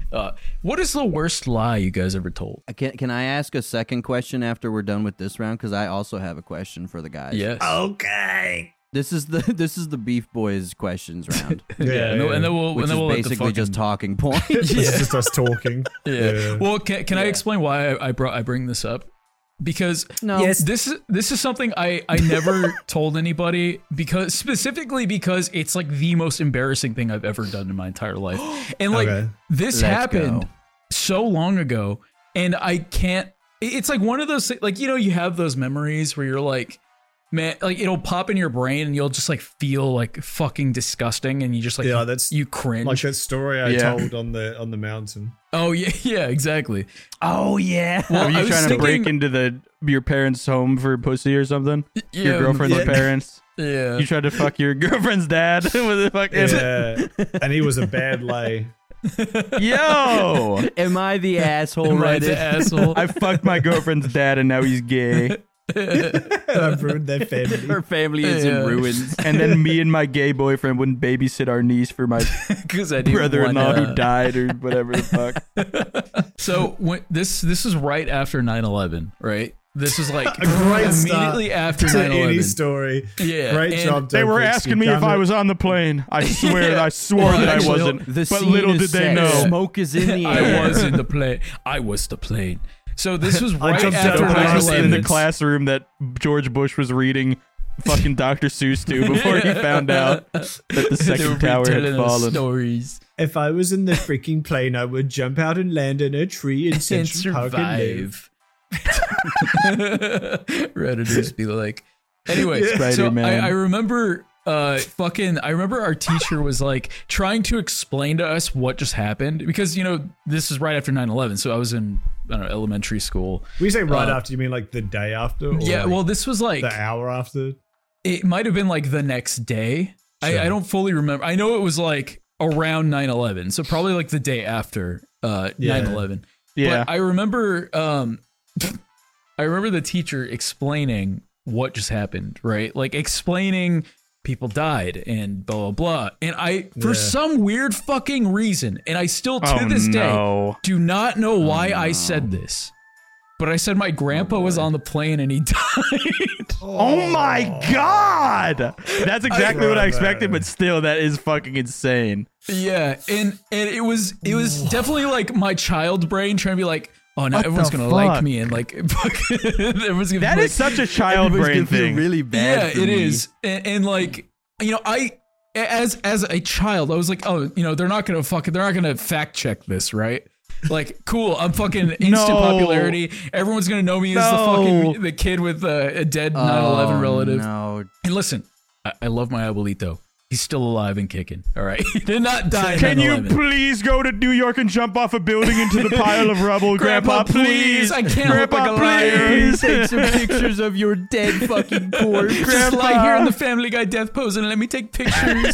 What is the worst lie you guys ever told? Can I ask a second question after we're done with this round? Because I also have a question for the guys. Yes. Okay. This is the Beef Boys questions round. And then we'll basically just talking points. This is just us talking. Yeah. Well, can I explain why I bring this up? Because this is something I never told anybody, specifically because it's like the most embarrassing thing I've ever done in my entire life. And like this happened so long ago, and I can't. It's like one of those, like, you have those memories where you're like, man, like it'll pop in your brain and you'll just like feel like fucking disgusting, and you just like that's you cringe. Like that story I told on the mountain. Oh yeah, exactly. Oh yeah. Well, Are you trying to break into your parents' home for pussy or something? Yeah, your girlfriend's parents. Yeah. You tried to fuck your girlfriend's dad with a fucking. Yeah. And he was a bad lay. Yo, am I the asshole? Am I the asshole? I fucked my girlfriend's dad and now he's gay. I've ruined their family. Her family is in ruins. And then me and my gay boyfriend wouldn't babysit our niece for my brother-in-law who died or whatever the fuck. So this is right after 9/11, right? This is like a great immediately after 9/11. Any story. Yeah, great job. They were asking me if I was on the plane. I swear, I swore that I wasn't. But little did they know. Smoke is in the air. I was in the plane. I was the plane. So this was right after I was in 9/11. the classroom that George Bush was reading fucking Dr. Seuss to before he found out that the second tower had fallen. Stories. If I was in the freaking plane, I would jump out and land in a tree in Central Park and live. Redditors be like, anyway, so I remember I remember our teacher was like trying to explain to us what just happened, because this is right after 9/11, so I was in elementary school. When you say right after, you mean like the day after? Or yeah, well, this was like the hour after. It might have been like the next day. Sure. I don't fully remember. I know it was like around 9/11, so probably like the day after 9/11. Yeah, but I remember the teacher explaining what just happened, right? Like explaining people died and blah, blah, blah. And for some weird fucking reason, and I still to this day do not know why I said this, but I said my grandpa was on the plane and he died. Oh my God. That's exactly what I expected, but still, that is fucking insane. Yeah. And it was definitely like my child brain trying to be like, oh, now everyone's gonna like me, and like everyone's gonna. That is such a child brain thing. Really bad. Yeah, it is, and like I as a child, I was like, oh, they're not gonna fact check this, right? Like, cool, I'm fucking instant popularity. Everyone's gonna know me as the kid with a dead 9/11 relative. No. And listen, I love my abuelito. He's still alive and kicking. All right. He did not die. Can you please go to New York and jump off a building into the pile of rubble? Grandpa, please. I can't look like a liar. Please take some pictures of your dead fucking corpse. Just lie here in the Family Guy death pose and let me take pictures.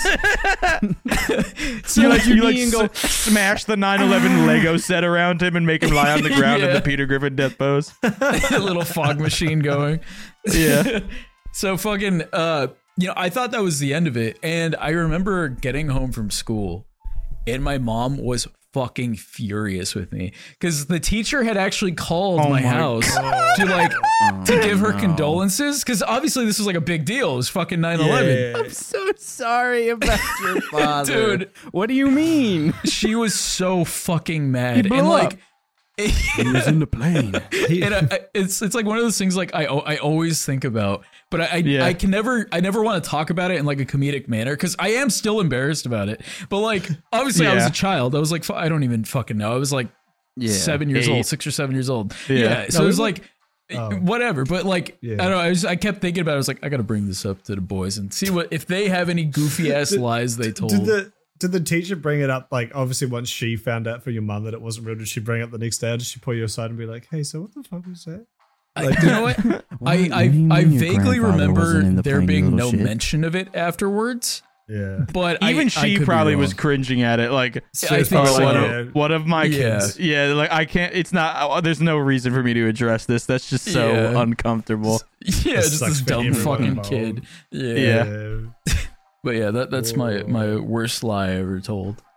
So you smash the 9/11 Lego set around him and make him lie on the ground in the Peter Griffin death pose. A little fog machine going. Yeah. So fucking... I thought that was the end of it, and I remember getting home from school, and my mom was fucking furious with me because the teacher had actually called my house to give her condolences, because obviously this was like a big deal. It was fucking 9/11. Yeah. I'm so sorry about your father. Dude, what do you mean? She was so fucking mad. He blew up. He was in the plane. And it's like one of those things like I always think about, but I never want to talk about it in like a comedic manner, because I am still embarrassed about it. But like, obviously I was a child. I was like, I don't even fucking know. I was like 7 years old, 6 or 7 years old. Yeah. So it was like, whatever. But like, I don't know. I kept thinking about it. I was like, I got to bring this up to the boys and see if they have any goofy ass lies they told. Did the teacher bring it up, like, obviously once she found out for your mum that it wasn't real, did she bring it up the next day, or did she pull you aside and be like, hey, so what the fuck was that? Like, you know what? I vaguely remember there being no mention of it afterwards. Yeah. But even she probably was cringing at it. Like, I think so. One of my kids. Yeah, like, I can't, it's not, there's no reason for me to address this. That's just so uncomfortable. Yeah, just this dumb fucking kid. Yeah. But yeah, that's my worst lie I ever told.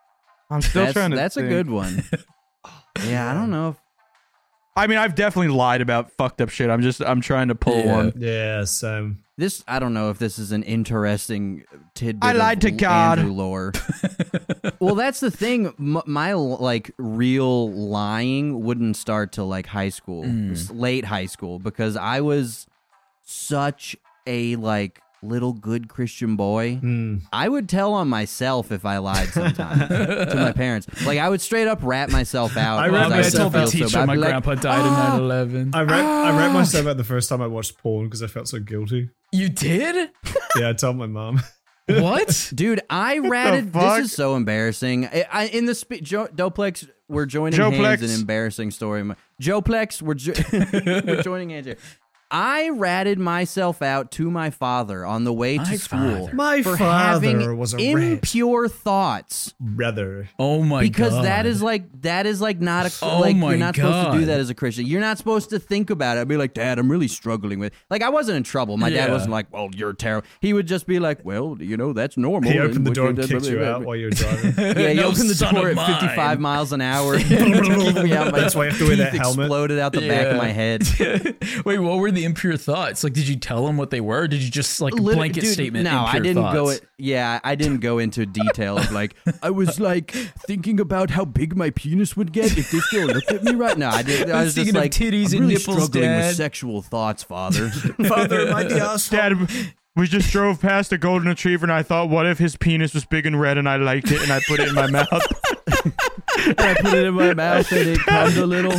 I'm still trying to. That's think. a good one. Yeah, I don't know. I mean, I've definitely lied about fucked up shit. I'm trying to pull one. Yeah, same. This, I don't know if this is an interesting tidbit. I lied to God. Andrew lore. Well, that's the thing. My like real lying wouldn't start till like high school, late high school, because I was such a like little good Christian boy. I would tell on myself if I lied sometimes to my parents. Like I would straight up rat myself out. I told the teacher so my like, grandpa died in 9/11. I rat myself out the first time I watched porn because I felt so guilty. You did? Yeah, I told my mom. What? Dude, I ratted. fuck? This is so embarrassing. In the Doplex, we're joining Joplex. hands. An embarrassing story. Joplex, we're joining hands here. I ratted myself out to my father on the way to school My for father having was a impure thoughts. Brother. Oh my Because god. that is like not a Oh like my you're not supposed to do God. that as a Christian. You're not supposed to think about it. I'd be like, Dad, I'm really struggling with. Like I wasn't in trouble. My dad Yeah. wasn't like, well, you're terrible. He would just be like, well, that's normal. He opened the door and blah, kicked blah, you blah, out blah. while you were driving. Yeah, he No opened the son door of at 55 mine. miles an hour. Kicked me out. My That's why you have to wear that teeth helmet. exploded out the back of my head. Wait, what were the impure thoughts? Like, did you tell him what they were? Or did you just like blanket Dude, statement? No, impure I didn't thoughts? I didn't go into detail of like I was like thinking about how big my penis would get if this girl looked at me right now. I was just thinking of like, titties I'm and really nipples, struggling Dad. with sexual thoughts, Father. Father, my dear. Dad, we just drove past a golden retriever, and I thought, what if his penis was big and red, and I liked it, and I put it in my mouth. And I put it in my mouth and it cummed a little.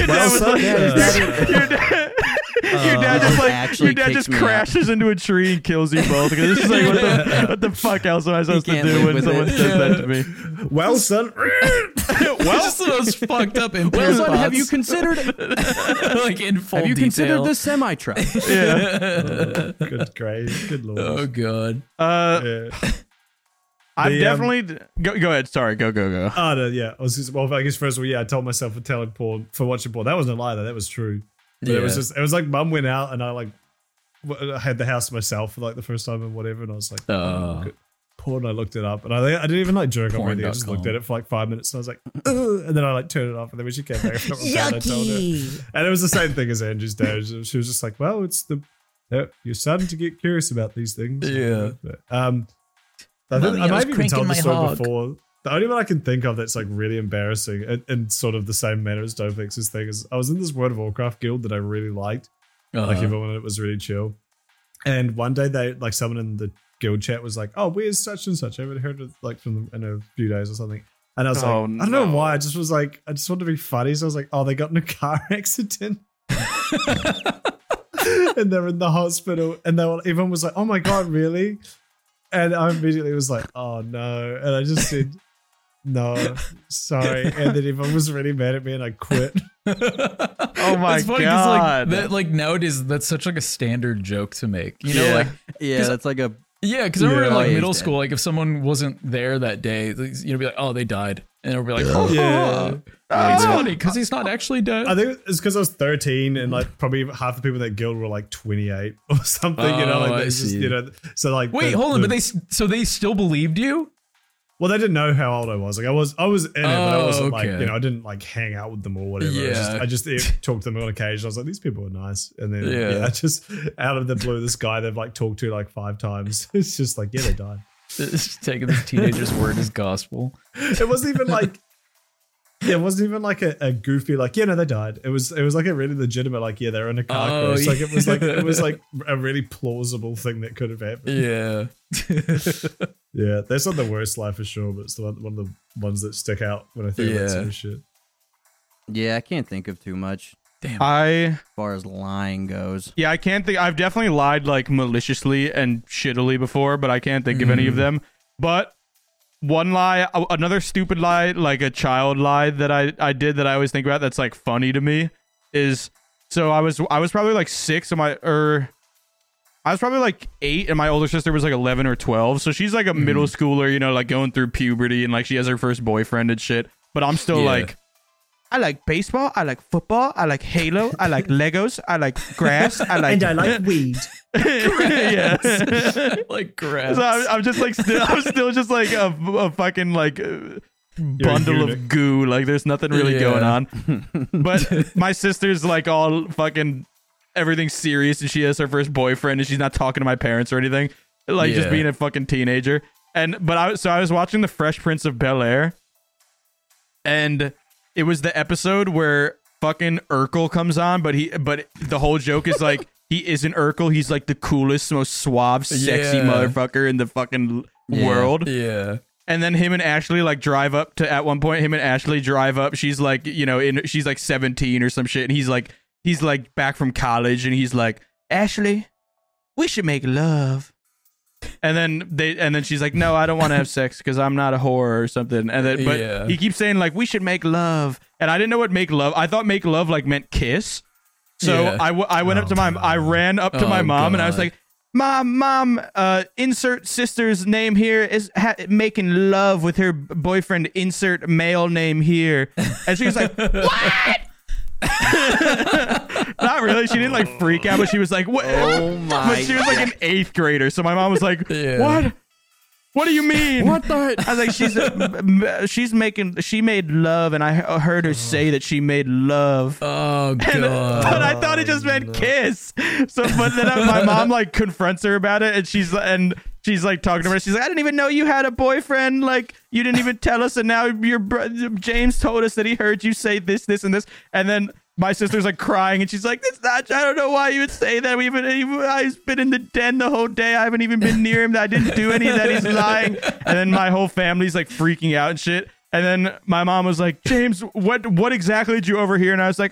Your dad just like actually your dad kicks just me out. crashes into a tree and kills you both. Because it's just like what the fuck else am I supposed to can't do live when with someone it. says that to me? Well, son. Well, just the most fucked up impure Well, son, thoughts. have you considered like in full have you considered detail? the semi truck? Yeah. Good grave. Good lord. Oh god. Yeah. I've The, definitely go ahead. Sorry, go. Oh, no, yeah. I was just, well, I guess first of all, yeah, I told myself for watching porn. That wasn't a lie, though. That was true. But it was like mum went out and I had the house to myself for like the first time and whatever. And I was like, good. Porn. I looked it up and I didn't even like jerk off or anything. I just looked at it for like 5 minutes and I was like, ugh, and then I like turned it off. And then when she came back, I told her. And it was the same thing as Andrew's dad. She was just like, well, you're starting to get curious about these things. Yeah. But, Mommy, I I might was have even cranking told my the story hog. before. The only one I can think of that's like really embarrassing in sort of the same manner as Doplex's thing is I was in this World of Warcraft guild that I really liked. Like even when it was really chill. And one day someone in the guild chat was like, oh, where's such and such? I haven't heard of like from them in a few days or something. And I was I don't know why. I just wanted to be funny. So I was like, oh, they got in a car accident. And they're in the hospital. And everyone was like, oh my God, really? And I immediately was like, oh no. And I just said, no, sorry. And then everyone was really mad at me and I quit. Oh my It's funny 'cause, god! like, that, like nowadays, that's such like a standard joke to make. You know, like Yeah, that's like a yeah, because I remember in like Yeah. middle school, like if someone wasn't there that day, be like, oh, they died, and it'll be like, Yeah. it's funny because he's not actually dead. I think it's because I was 13 and like probably half the people in that guild were like 28 or something, you know, like I they just, see. you know, so like Wait, hold on, but they still believed you? well, they didn't know how old I was. Like I was in it, but I wasn't like, okay. you know, I didn't like hang out with them or whatever. Yeah. I just talked to them on occasion. I was like, these people are nice. And then Yeah. I just out of the blue, this guy they've like talked to like 5 times. It's just like, yeah, they died. Just taking this teenager's word as gospel. It wasn't even like it wasn't even like a goofy like, yeah, no, they died. It was like a really legitimate like, yeah, they're in a car Oh, crash. Like yeah. it was like a really plausible thing that could have happened. Yeah. Yeah, that's not the worst lie for sure, but it's the one of the ones that stick out when I think of that sort of shit. yeah. I can't think of too much I as far as lying goes. I can't think. I've definitely lied like maliciously and shittily before, but I can't think of any of them. But one lie, another stupid lie, like a child lie that I did that I always think about that's like funny to me is so I was probably like 6 I was probably like 8 and my older sister was like 11 or 12. So she's like a middle schooler, you know, like going through puberty and like she has her first boyfriend and shit. But I'm still like, I like baseball. I like football. I like Halo. I like Legos. I like grass. I like And I like weed. yeah. Like grass. So I'm just like I'm still just like a fucking like bundle of goo. Like there's nothing really going on. But my sister's like all fucking everything's serious, and she has her first boyfriend, and she's not talking to my parents or anything. Like just being a fucking teenager. But I was watching the Fresh Prince of Bel-Air, and it was the episode where fucking Urkel comes on, but the whole joke is like he isn't Urkel. He's like the coolest, most suave, sexy motherfucker in the fucking world. Yeah. And then him and Ashley like drive up to at one point. Him and Ashley drive up. She's like, you know, she's like 17 or some shit, and he's like back from college, and he's like, Ashley, we should make love. And then she's like, no, I don't want to have sex because I'm not a whore or something. And then, but he keeps saying like, we should make love. And I didn't know what make love. I thought make love like meant kiss. So I went up to I ran up to my mom and I was like, Mom, insert sister's name here is making love with her boyfriend. Insert male name here. And she was like, what? Not really. She didn't like freak out, but she was like, "What?" Oh my! But she was like an 8th grader, so my mom was like, "What? What do you mean? What the?" I was like, she made love, and I heard her say that she made love. Oh god! But I thought it just meant kiss. So, but then my mom like confronts her about it, and she's like talking to her. She's like, I didn't even know you had a boyfriend. Like, you didn't even tell us. And now James told us that he heard you say this, and this. And then my sister's like crying, and she's like, "It's not. I don't know why you would say that. I've been in the den the whole day. I haven't even been near him. I didn't do any of that. He's lying." And then my whole family's like freaking out and shit. And then my mom was like, "James, what exactly did you overhear?" And I was like,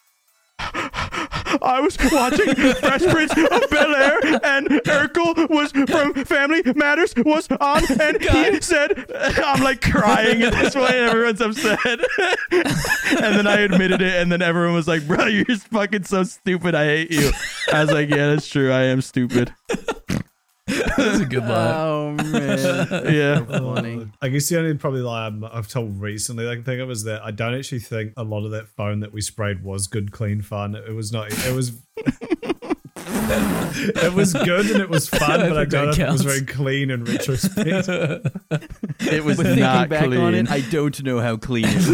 I was watching Fresh Prince of Bel-Air, and Urkel was from Family Matters was on, and he said, I'm like crying at this point, and everyone's upset. And then I admitted it, and then everyone was like, bro, you're just fucking so stupid. I hate you. I was like, yeah, that's true. I am stupid. That's a good line. Oh man, yeah. Funny. I guess the only probably lie I've told recently I can think of is that I don't actually think a lot of that phone that we sprayed was good, clean fun. It was not. It was. It was good and it was fun, but I don't know if it was very clean in retrospect. It was But not thinking back clean. on it, I don't know how clean it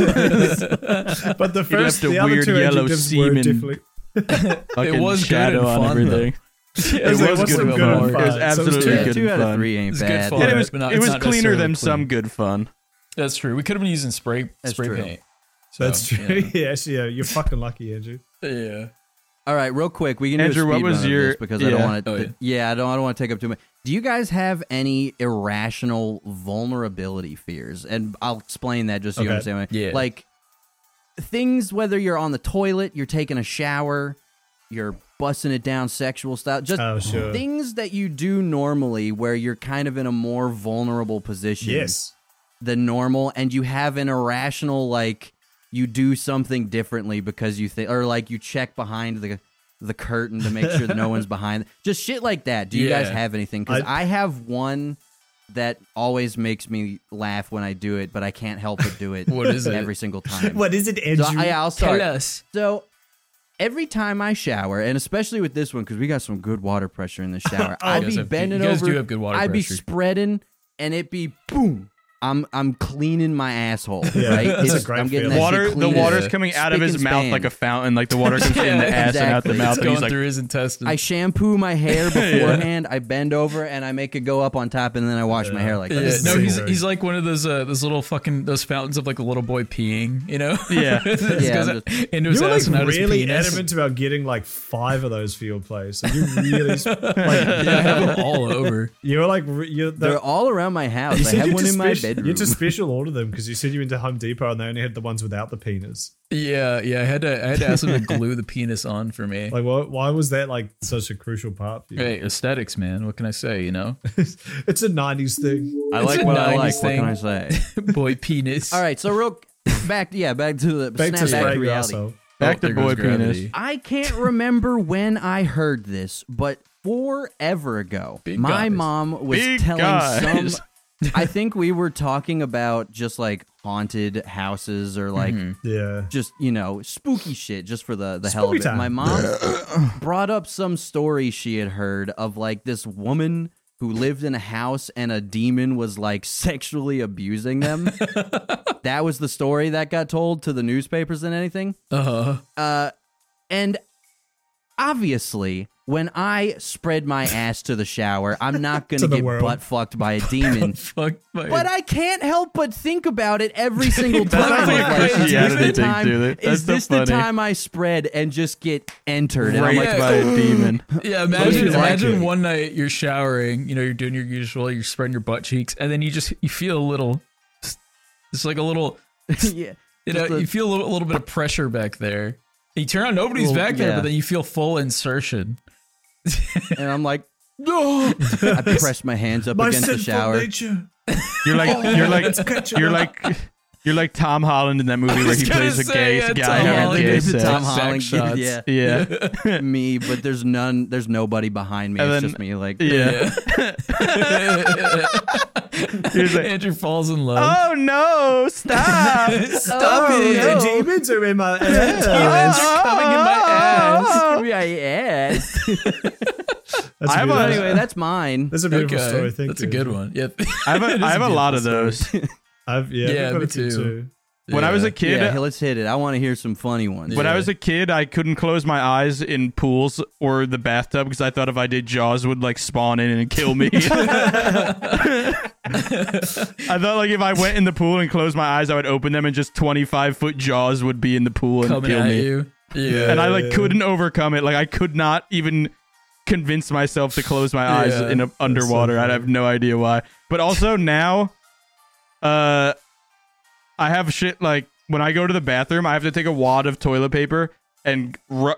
was. But the left a the other weird two yellow adjectives were semen. definitely. Fucking was good shadow and on fun, everything. It was was good some and good fun. and It was fun. So it was absolutely two- good 2 out of fun. 3 ain't It's good bad. fun. And it was But not- it it's was not cleaner necessarily than clean. some good fun. That's true. We could have been using spray true. paint. So, That's true. Yeah, actually, yeah, you're fucking lucky, Andrew. Yeah. All right, real quick, we can Andrew, do a what speed was run of your- this because I don't yeah. want to. Oh, I don't want to take up too much. Do you guys have any irrational vulnerability fears? And I'll explain that just so you Okay. understand. Yeah. Like things, whether you're on the toilet, you're taking a shower, you're busting it down sexual style, just Oh, sure. things that you do normally where you're kind of in a more vulnerable position Yes. than normal, and you have an irrational, like, you do something differently because you think, or like you check behind the curtain to make sure that no one's behind. Just shit like that. Do you guys Yeah. have anything? Because I have one that always makes me laugh when I do it, but I can't help but do it. What is it? Every single time. What is it, Andrew? So I'll start. Tell us. So every time I shower, and especially with this one, because we got some good water pressure in the shower, I'd guys be have- bending you guys over. do have good water I'd be pressure. spreading, and it be boom. I'm cleaning my asshole. Yeah, right? that's a great I'm getting feeling. that shit The clean. water's coming out of Spick his and mouth span. like a fountain. Like the water comes in the ass and out the exactly. mouth. It's And going he's like, through his intestines. I shampoo my hair beforehand. I bend over and I make it go up on top, and then I wash my hair like Yeah, this. no, so he's great. he's like one of those little fucking those fountains of like a little boy peeing, you know? Yeah. It Yeah, goes I'm just- into his You're ass like and out his really penis. adamant about getting like 5 of those for your place. Like, you really like Yeah, I have them all over. you're like They're all around my house. you I said have you one had in to my spec- bedroom. You had to special order them because you said you went to Home Depot and they only had the ones without the penis. Yeah, I had to ask him to glue the penis on for me. Like, why was that like such a crucial part for you? Hey, aesthetics, man. What can I say? You know, It's a 90s thing. I it's like a what I 90s like. What thing. can I say? boy penis. All right, so back to the Back to snap back spraying to your reality. asshole. back to there goes boy penis. gravity. I can't remember when I heard this, but forever ago, Big my guys. mom was Big telling guys. some. I think we were talking about just like haunted houses or like Yeah. just spooky shit just for the hell of Spooky it. time. My mom brought up some story she had heard of like this woman who lived in a house and a demon was like sexually abusing them. That was the story that got told to the newspapers and anything. And obviously, when I spread my ass to the shower, I'm not going to get butt fucked by a demon. But I can't help but think about it every single time. Is this the time I spread and just get entered? And I'm like, by a demon. Yeah, imagine one night you're showering, you're doing your usual, you're spreading your butt cheeks, and then you feel a little, it's like a little, yeah, you feel a little bit of pressure back there. You turn on, nobody's back there, but then you feel full insertion. And I'm like, no. I press my hands up against the shower. Nature. You're like Tom Holland in that movie where he plays a gay guy. Tom Holland, yeah. Me, but there's nobody behind me. It's just me, like, Andrew falls in love. Oh no! Stop! Stop it! The demons are in my ass. Demons are coming in my ass. Anyway, that's mine. That's a beautiful story. Thank That's you. a good one. Yep. I have a lot of those. Me too. When I was a kid, let's hit it. I want to hear some funny ones. When I was a kid, I couldn't close my eyes in pools or the bathtub because I thought if I did, Jaws would like spawn in and kill me. I thought like if I went in the pool and closed my eyes, I would open them and just 25-foot Jaws would be in the pool and kill me. Yeah, and I couldn't overcome it. Like I could not even convince myself to close my eyes in underwater. I have no idea why. But also now, I have shit like when I go to the bathroom, I have to take a wad of toilet paper and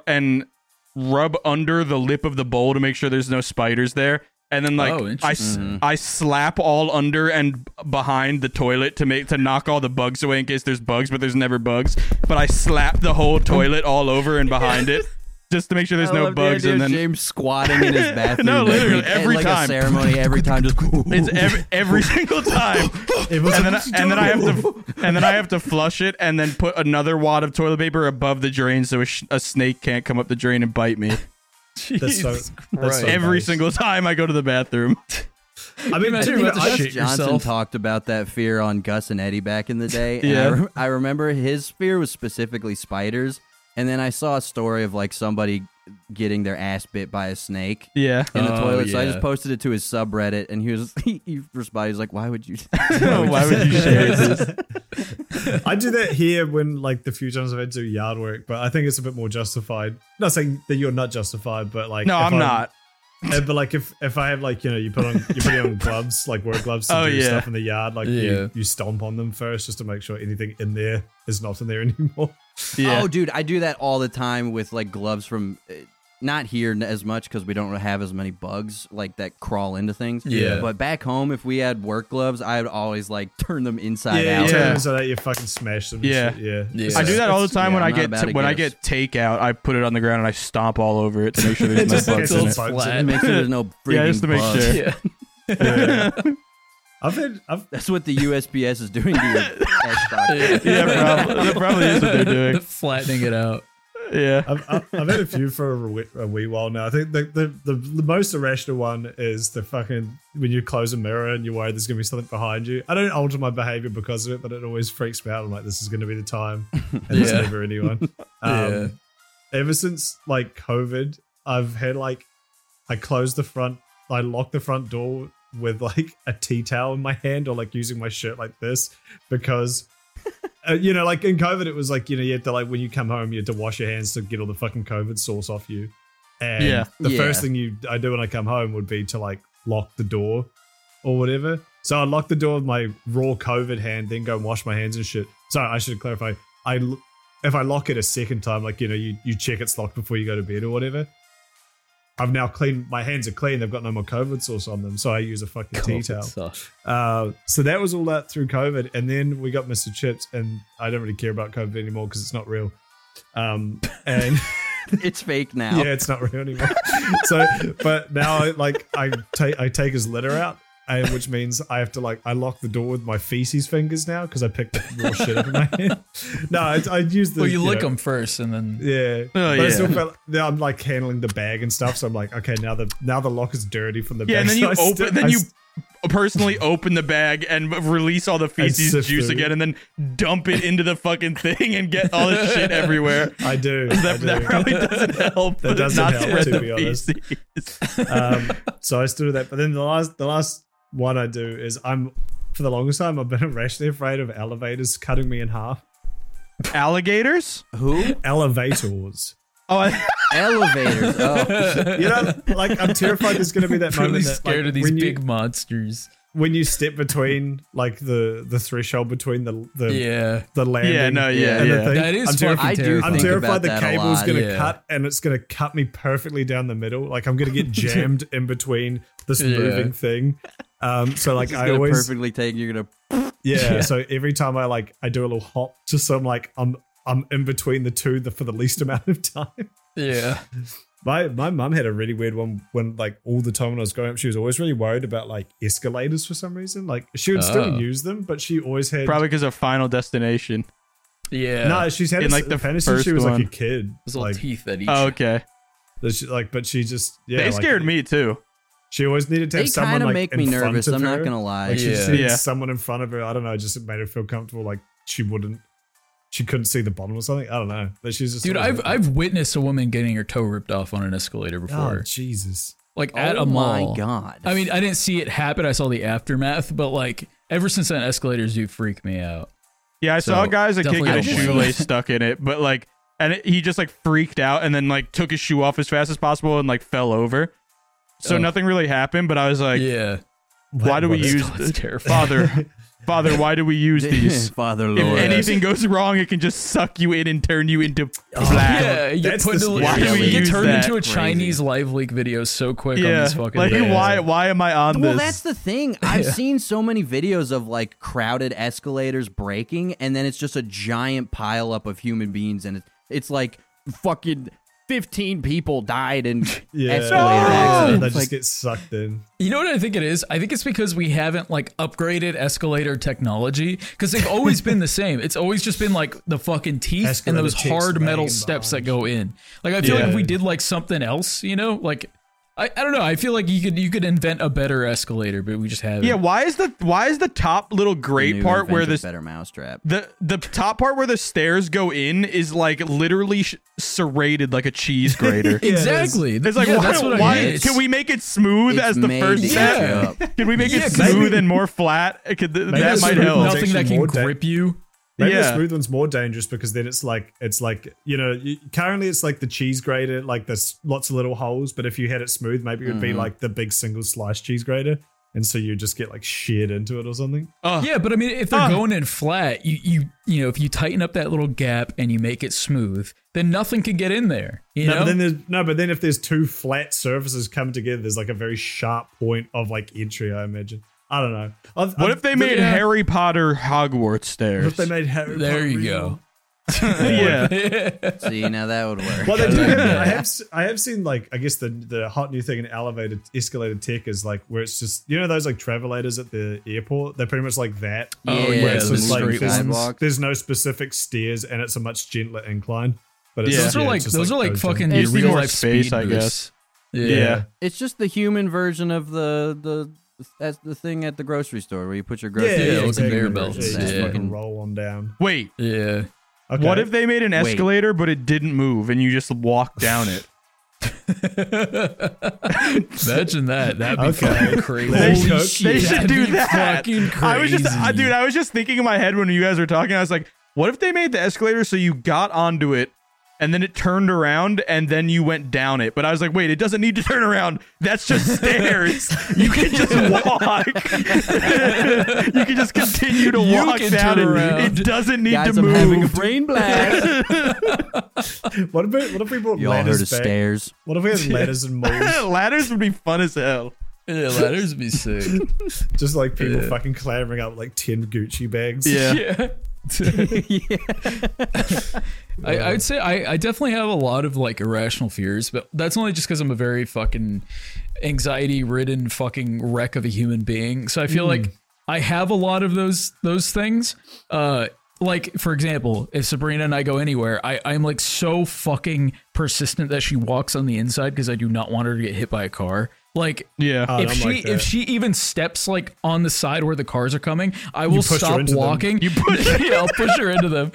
rub under the lip of the bowl to make sure there's no spiders there. And then I slap all under and behind the toilet to knock all the bugs away in case there's bugs, but there's never bugs. But I slap the whole toilet all over and behind it. Just to make sure there's no bugs, and then James squatting in his bathroom. No, literally every time. A ceremony every time. Just it's every single time. and then I have to flush it, and then put another wad of toilet paper above the drain so a snake can't come up the drain and bite me. That's so every single time I go to the bathroom. I mean, Gus Johnson talked about that fear on Gus and Eddie back in the day. And I remember his fear was specifically spiders. And then I saw a story of like somebody getting their ass bit by a snake in the toilet. So I just posted it to his subreddit, and he responded, he's like, why would you share this? I do that here when like the few times I've had to do yard work, but I think it's a bit more justified. Not saying that you're not justified, but like I'm not. But like if I have like you put on gloves, like work gloves to do stuff in the yard, like you stomp on them first just to make sure anything in there is not in there anymore. Oh, dude, I do that all the time with like gloves from not here as much because we don't have as many bugs like that crawl into things. Yeah, but back home, if we had work gloves, I would always like turn them inside out. Turn them so that you fucking smash them. Yeah. I do that all the time when I get takeout. I put it on the ground and I stomp all over it to make sure there's no bugs in it. Make sure there's no freaking just to make bugs. sure. That's what the USPS is doing to your headstock. That probably is what they're doing. Flattening it out. Yeah, I've had a few for a wee while now. I think the most irrational one is the fucking when you close a mirror and you're worried there's gonna be something behind you. I don't alter my behavior because of it, but it always freaks me out. I'm like, this is gonna be the time, and there's never anyone. Ever since like COVID, I've had like I lock the front door with like a tea towel in my hand or like using my shirt like this because like in COVID it was like you had to like when you come home you had to wash your hands to get all the fucking COVID sauce off you, and the first thing I do when I come home would be to like lock the door or whatever. So I lock the door with my raw COVID hand, then go and wash my hands and shit. So I should clarify, if I lock it a second time, like you check it's locked before you go to bed or whatever, I've now cleaned, my hands are clean, they've got no more COVID sauce on them, so I use a fucking tea towel. So that was all that through COVID, and then we got Mr. Chips, and I don't really care about COVID anymore because it's not real. And it's fake now. Yeah, it's not real anymore. So, but now I take his litter out, which means I have to like I lock the door with my feces fingers now because I picked the raw shit up in my hand. No, I use the. Well, you lick them first, and then but I still felt I'm like handling the bag and stuff, so I'm like, okay, now the lock is dirty from the bag. And then so you personally open the bag and release all the feces juice again, and then dump it into the fucking thing and get all the shit everywhere. I do. That probably doesn't help. That doesn't not help, spread to the be honest. feces. So I still do that, but then the last one I do is for the longest time I've been irrationally afraid of elevators cutting me in half. Alligators? Who? Elevators. Oh, Elevators. Oh. You know, like I'm terrified there's going to be that really moment that, scared like, of these big monsters. When you step between like the threshold between the landing, and the thing. That is I'm terrified the cable's going to cut, and it's going to cut me perfectly down the middle. Like I'm going to get jammed in between this moving thing. So like I always perfectly take. You're gonna So every time I do a little hop, just so I'm like I'm in between the two for the least amount of time. Yeah. My mum had a really weird one when like all the time when I was growing up, she was always really worried about like escalators for some reason. Like she would still use them, but she always had probably because of Final Destination. Yeah. No, she's had in like the fantasy first she was one. like a kid. Those little like, teeth that each. Oh, okay. But she just they scared me too. She always needed to have They someone kind of like make in me front nervous. of I'm not her. gonna lie. Like she just needed Yeah. someone in front of her. I don't know. Just made her feel comfortable. Like she couldn't see the bottom or something. I don't know. But she's just Dude, I've witnessed a woman getting her toe ripped off on an escalator before. Oh Jesus! Like at a mall. My God. I mean, I didn't see it happen. I saw the aftermath, but like ever since then, escalators do freak me out. Yeah, I saw guys a kid definitely get a don't blame shoelace stuck in it, but like, he just like freaked out and then like took his shoe off as fast as possible and like fell over. So nothing really happened, but I was like, Yeah. why do we use That's terrifying. Father, why do we use these? Father If Lord. anything goes wrong, it can just suck you in and turn you into flat. Yeah, you That's put the Why do we you use turn that? into a Crazy. Chinese live leak video so quick on Yeah, this fucking like video. why am I on Well, this? that's the thing. I've seen so many videos of like crowded escalators breaking, and then it's just a giant pile up of human beings, and it's like fucking 15 people died in escalator accidents. They just Like, get sucked in. You know what I think it is? I think it's because we haven't like upgraded escalator technology because they've always been the same. It's always just been like the fucking teeth Escalator and those takes hard metal rain steps that behind go in. Like I feel like Yeah. if we did like something else, you know, like I don't know. I feel like you could invent a better escalator, but we just haven't. yeah, why is the top little grate new part where invented the better mousetrap. the top part where the stairs go in is like literally serrated like a cheese grater? Exactly. It's like, Yeah, why, that's what I why mean. can we make it smooth It's as the made first to step? get you up. Can we make it 'cause smooth and more flat? That it's might smooth help. ones Nothing that actually can more grip you. Maybe the Yeah. smooth one's more dangerous because then it's like you know currently it's like the cheese grater, like there's lots of little holes, but if you had it smooth, maybe it would be like the big single slice cheese grater, and so you just get like sheared into it or something. Yeah, but I mean, if they're going in flat, you know, if you tighten up that little gap and you make it smooth, then nothing can get in there. You know? But then if there's two flat surfaces coming together, there's like a very sharp point of like entry, I imagine. I don't know. What if they made Harry Potter Hogwarts stairs? What if they made Harry There Potter you real? go. Yeah. See, now that would work. Well, they do have, I have seen like I guess the hot new thing in escalator tech is like where it's just those like travelators at the airport. They're pretty much like that. Oh, where yeah, it's the just like straight ones. there's no specific stairs and it's a much gentler incline. But it's Yeah. just, Those are like those fucking It's real more life space, speed I guess. boosts. Yeah. It's just the human version of that's the thing at the grocery store where you put your groceries. Yeah, in with the the conveyor human belts. version. just Yeah. fucking roll on down. Wait, Yeah. Okay. what if they made an escalator but it didn't move and you just walk down it? Imagine that. That'd be fucking crazy. They Holy should, shit. they should That'd do be that. fucking I was just, crazy. dude, I was just thinking in my head when you guys were talking. I was like, what if they made the escalator so you got onto it and then it turned around and then you went down it? But I was like, wait, it doesn't need to turn around. That's just stairs. You can just walk. You can just continue to walk can down turn it. around. It doesn't need Guys, to I'm move. having a brain blast. What if we brought You all heard of ladders back? stairs. What if we had ladders and moles? Ladders would be fun as hell. Yeah, ladders would be sick. Just like people fucking clambering up like 10 Gucci bags. Yeah. Yeah. I would say I definitely have a lot of like irrational fears, but that's only just because I'm a very fucking anxiety-ridden fucking wreck of a human being. So I feel like I have a lot of those things. Like, for example, if Sabrina and I go anywhere, I'm like so fucking persistent that she walks on the inside because I do not want her to get hit by a car. Like, if she even steps like on the side where the cars are coming, I will stop walking. I'll push her into them.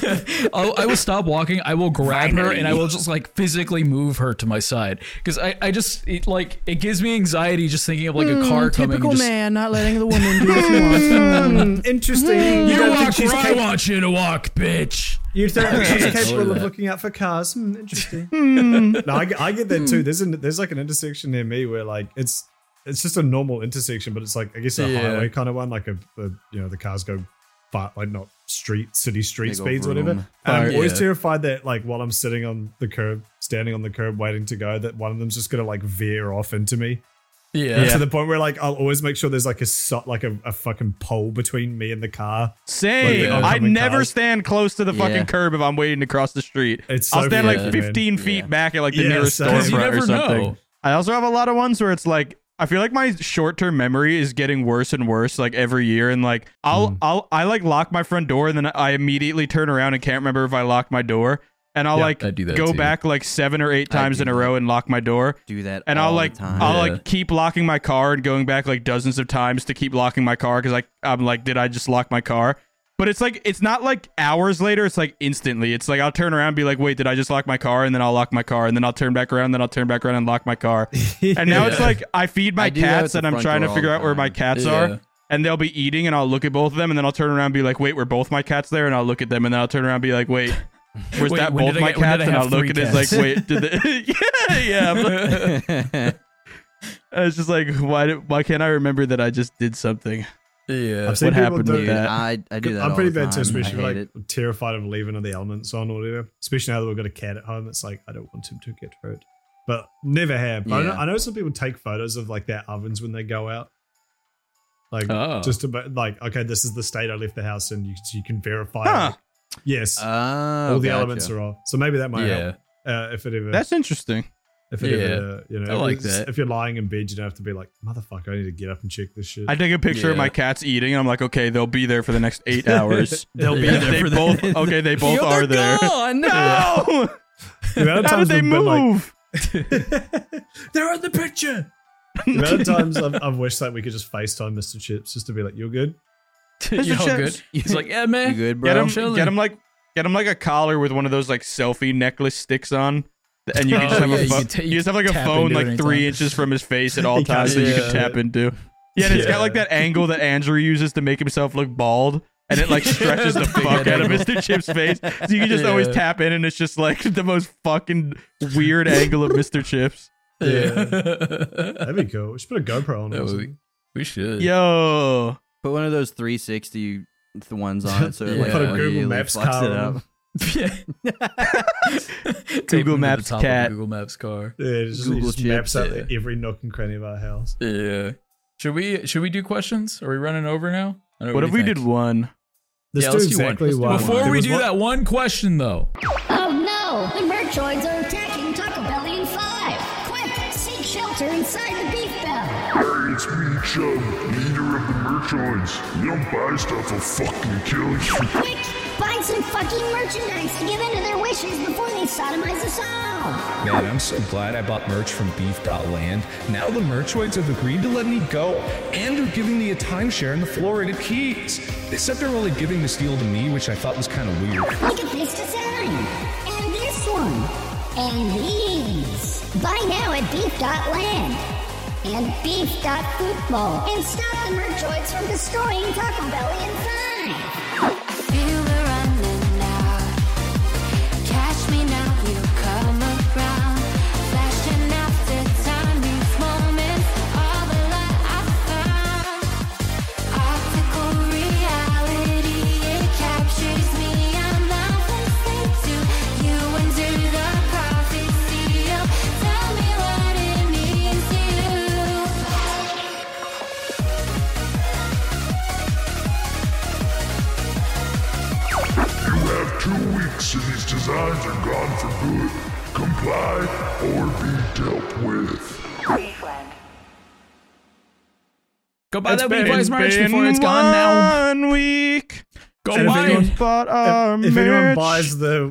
I will stop walking. I will grab her and I will just like physically move her to my side because I just it gives me anxiety just thinking of like a car coming. Typical man not letting the woman do what she wants. Interesting. You walk where I want you to walk, bitch. You think she's capable of looking out for cars? Interesting. No, I get that too. There's like an intersection near me where like it's just a normal intersection, but it's like I guess a highway kind of one, like a the cars go like not city street speeds, whatever. And I'm always terrified that like while I'm sitting on the curb, standing on the curb, waiting to go, that one of them's just gonna like veer off into me. Yeah, to the point where like I'll always make sure there's like a fucking pole between me and the car. Same. I never stand close to the fucking curb if I'm waiting to cross the street. I'll stand like 15 feet back at like the nearest storefront or something. Know. I also have a lot of ones where it's like I feel like my short-term memory is getting worse and worse like every year, and like I like lock my front door and then I immediately turn around and can't remember if I locked my door. And I'll go back like 7 or 8 times in a row and lock my door. Do that, and I'll keep locking my car and going back like dozens of times to keep locking my car because I'm like, did I just lock my car? But it's like it's not like hours later. It's like instantly. It's like I'll turn around and be like, wait, did I just lock my car? And then I'll lock my car, and then I'll turn back around, and then I'll turn back around and lock my car. And now it's like I feed my cats, and I'm trying to figure out where my cats are. And they'll be eating, and I'll look at both of them, and then I'll turn around and be like, wait, were both my cats there? And I'll look at them, and then I'll turn around and be like, wait. Was that both my cats? And I'll look at it like, wait, did they? yeah. It's just like, why can't I remember that I just did something? Yeah. I've seen what happened with that? I do that. I'm pretty bad too, especially like terrified of leaving the elements on or whatever. Especially now that we've got a cat at home, it's like I don't want him to get hurt. But never have. But I know some people take photos of like their ovens when they go out. Like just about like, okay, this is the state I left the house in. You can verify. Like, yes, all the elements are off. So maybe that might help. If it ever. That's interesting. If it ever, I like that. If you're lying in bed, you don't have to be like, motherfucker, I need to get up and check this shit. I take a picture of my cats eating, and I'm like, okay, they'll be there for the next 8 hours. They'll be there for both. Okay, they both are there. Gone. No. How did they move? They're in the picture. The amount of times I've wished that we could just FaceTime Mr. Chips just to be like, "You're good." You're all good. He's like, "Yeah, man, you good, bro." Get him like a collar with one of those like selfie necklace sticks on, and you can just have you just have like a phone like 3 inches from his face at all times that you can tap into. Yeah, and it's got like that angle that Andrew uses to make himself look bald. And it like stretches the fuck out of Mr. Chip's face. So you can just always tap in, and it's just like the most fucking weird angle of Mr. Chips. Yeah. That'd be cool. We should put a GoPro on it. We should. Yo. Put one of those 360 ones on it so it put a Google Maps car up. Google Maps cat. Google Maps car. Yeah, just maps out every nook and cranny of our house. Yeah. Should we do questions? Are we running over now? What if we did one? Let's do exactly one. Before we do that, one question though. Oh no! The Merchoids are attacking Taco Bell in 5. Quick, seek shelter inside the beef bell. Hey, it's me, Chub, leader of the Merchoids. You don't buy stuff, I'll fucking kill you. Quick, find some fucking merchandise to give in to their wishes before they sodomize us all. Man, I'm so glad I bought merch from Beef.land. Now the Merchoids have agreed to let me go, and they're giving me a timeshare in the Florida Keys. They said they're only giving this deal to me, which I thought was kind of weird. Look at this design, and this one, and these. Buy now at Beef.land and Beef.football, and stop the Merchoids from destroying Taco Bell in 5. Feel the running now. Catch me now, you come around. Flashing after time, these moments, all the light I found. Optical reality, it captures me. I'm not listening to you under the prophecy. Tell me what it means to you. city's designs are gone for good. Comply or be dealt with. Go buy that Levi's merch before it's gone now. 1 week. Go And buy it. Bought our If anyone merch. buys the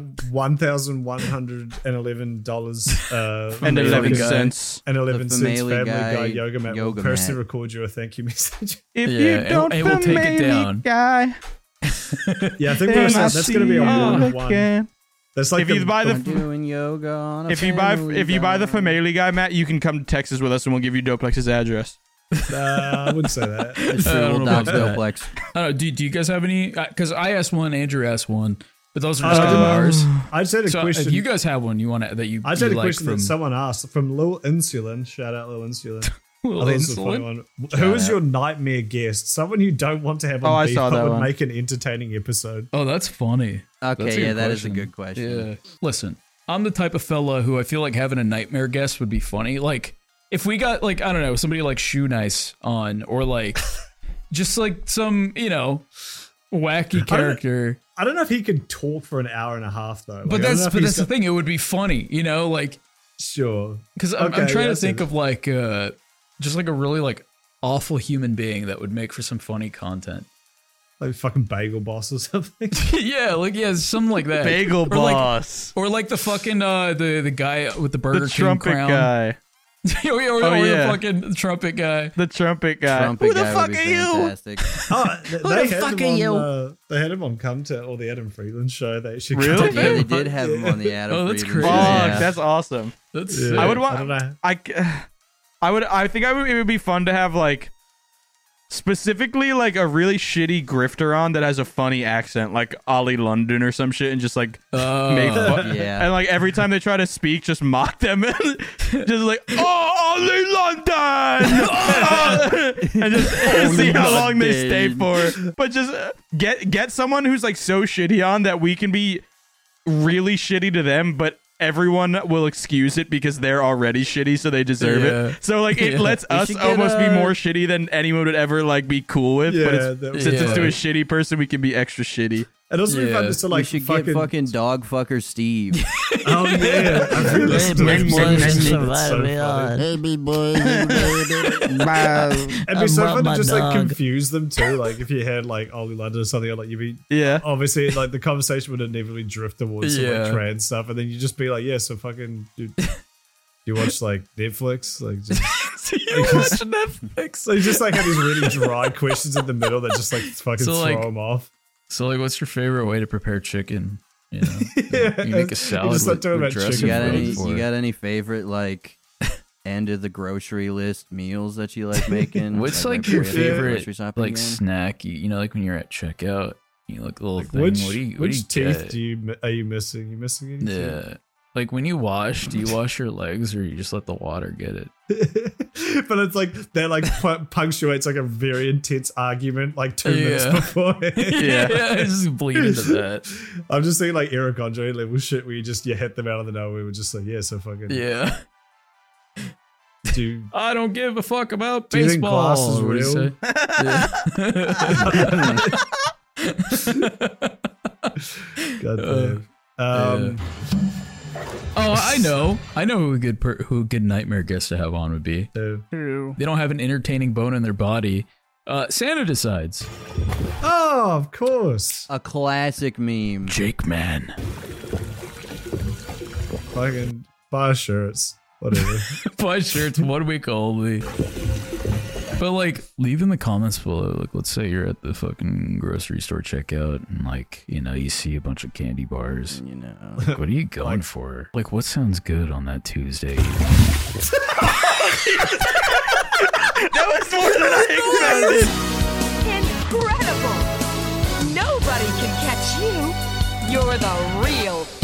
$1,111 and 11 Family Guy- cents. and 11 cents Family Family Guy Guy yoga mat will yoga personally mat. record you a thank you message. If Yeah, you don't and we'll take it Family down. Guy, Yeah, I think then I that's going to be a see one you of one. again. That's like If you buy I'm the doing yoga on a if you buy the Family Guy mat, you can come to Texas with us and we'll give you Doplex's address. I wouldn't say that. It's true, I don't we'll know dodge about that. Doplex. I don't know. Do you guys have any? Because I asked one, Andrew asked one, but those are just ours. I just had a So question. if you guys have one, you want to that you I just had a like question from that someone asked from Lil Insulin. Shout out Lil Insulin. Lil I thought this was a funny Insulin? one. Who is your nightmare guest? Someone you don't want to have on I Beef, saw but that would one. make an entertaining episode. Oh, that's funny. Okay, That's a yeah, good that is a question. good question. Yeah. Listen, I'm the type of fella who I feel like having a nightmare guest would be funny. Like, if we got, like, I don't know, somebody like Shoe Nice on, or like, just like some, wacky character. I don't know if he could talk for an hour and a half, though. Like, But I don't that's know if but he's that's the got- thing. It would be funny, like, Sure. because I'm Okay, trying yeah, to think of like just like a really like awful human being that would make for some funny content. like fucking Bagel Boss or something. yeah, something like that. Bagel Or like- Boss. or like the fucking the guy with the Burger The King trumpet crown. guy. or yeah. the fucking trumpet guy. The trumpet guy. Trumpet Who the guy fuck would are be you? fantastic. Oh, they the had fuck him are on, you? They had him on Come To or the Adam Friedland show. They actually Really? cut Yeah, him. they did have him on the Adam Oh, that's Friedland crazy. show, Fuck, yeah. that's awesome. That's Yeah. sick. I would I want. don't know. I think it would be fun to have like specifically like a really shitty grifter on that has a funny accent, like Ollie London or some shit, and just like make fun. yeah. And like every time they try to speak, just mock them, just like Ollie London, and just see how long they stay for. But just get someone who's like so shitty on that we can be really shitty to them, but everyone will excuse it because they're already shitty, so they deserve Yeah. it. So like it lets We us should get almost be a- more shitty than anyone would ever like be cool with. Yeah, But that it's, would since it's be to a fun. shitty person, we can be extra shitty. It'd also be fun Yeah. just to We like should fucking, get fucking dog fucker Steve. Oh yeah, I've really listened to Hey, that boys, episode. It's somebody so me on. funny. Hey, big boys. It'd be so brought fun to my just like dog. confuse them too. Like if you had like Ollie London or something, like you'd be Yeah. obviously like the conversation would inevitably drift towards some Yeah. like trans stuff, and then you just be like, yeah, so fucking dude, you watch like Netflix, like just you watch Netflix. so you just like have these really dry questions in the middle that just like fucking So, throw like, them off. So like, what's your favorite way to prepare chicken? You Yeah, make a you salad just start with, talking with about dressing. chicken You got any favorite like end of the grocery list meals that you like making? What's like right your before you go favorite grocery shopping like again? snack? Like when you're at checkout, you look a little thing. Which what do you which teeth get? are you missing? You missing any teeth? Yeah. Like when you wash, do you wash your legs or you just let the water get it? But it's like that like punctuates like a very intense argument like 2 minutes Yeah. before. Yeah, just bleed into that. I'm just saying like Eric Andre level shit where you hit them out of the nowhere. We're just like, yeah, so fucking Yeah. do I don't give a fuck about Do you think baseball. glass is What do you real? say? God damn. Oh, I know who a good nightmare guest to have on would be. Who? They don't have an entertaining bone in their body. Santa decides. Oh, of course. A classic meme. Jake Man. Fucking buy shirts. Whatever. Buy shirts 1 week only. But like, leave in the comments below. Like, let's say you're at the fucking grocery store checkout, and like, you see a bunch of candy bars. Like, what are you going for? Like, what sounds good on that Tuesday? That was more than I expected. Incredible! Nobody can catch you. You're the real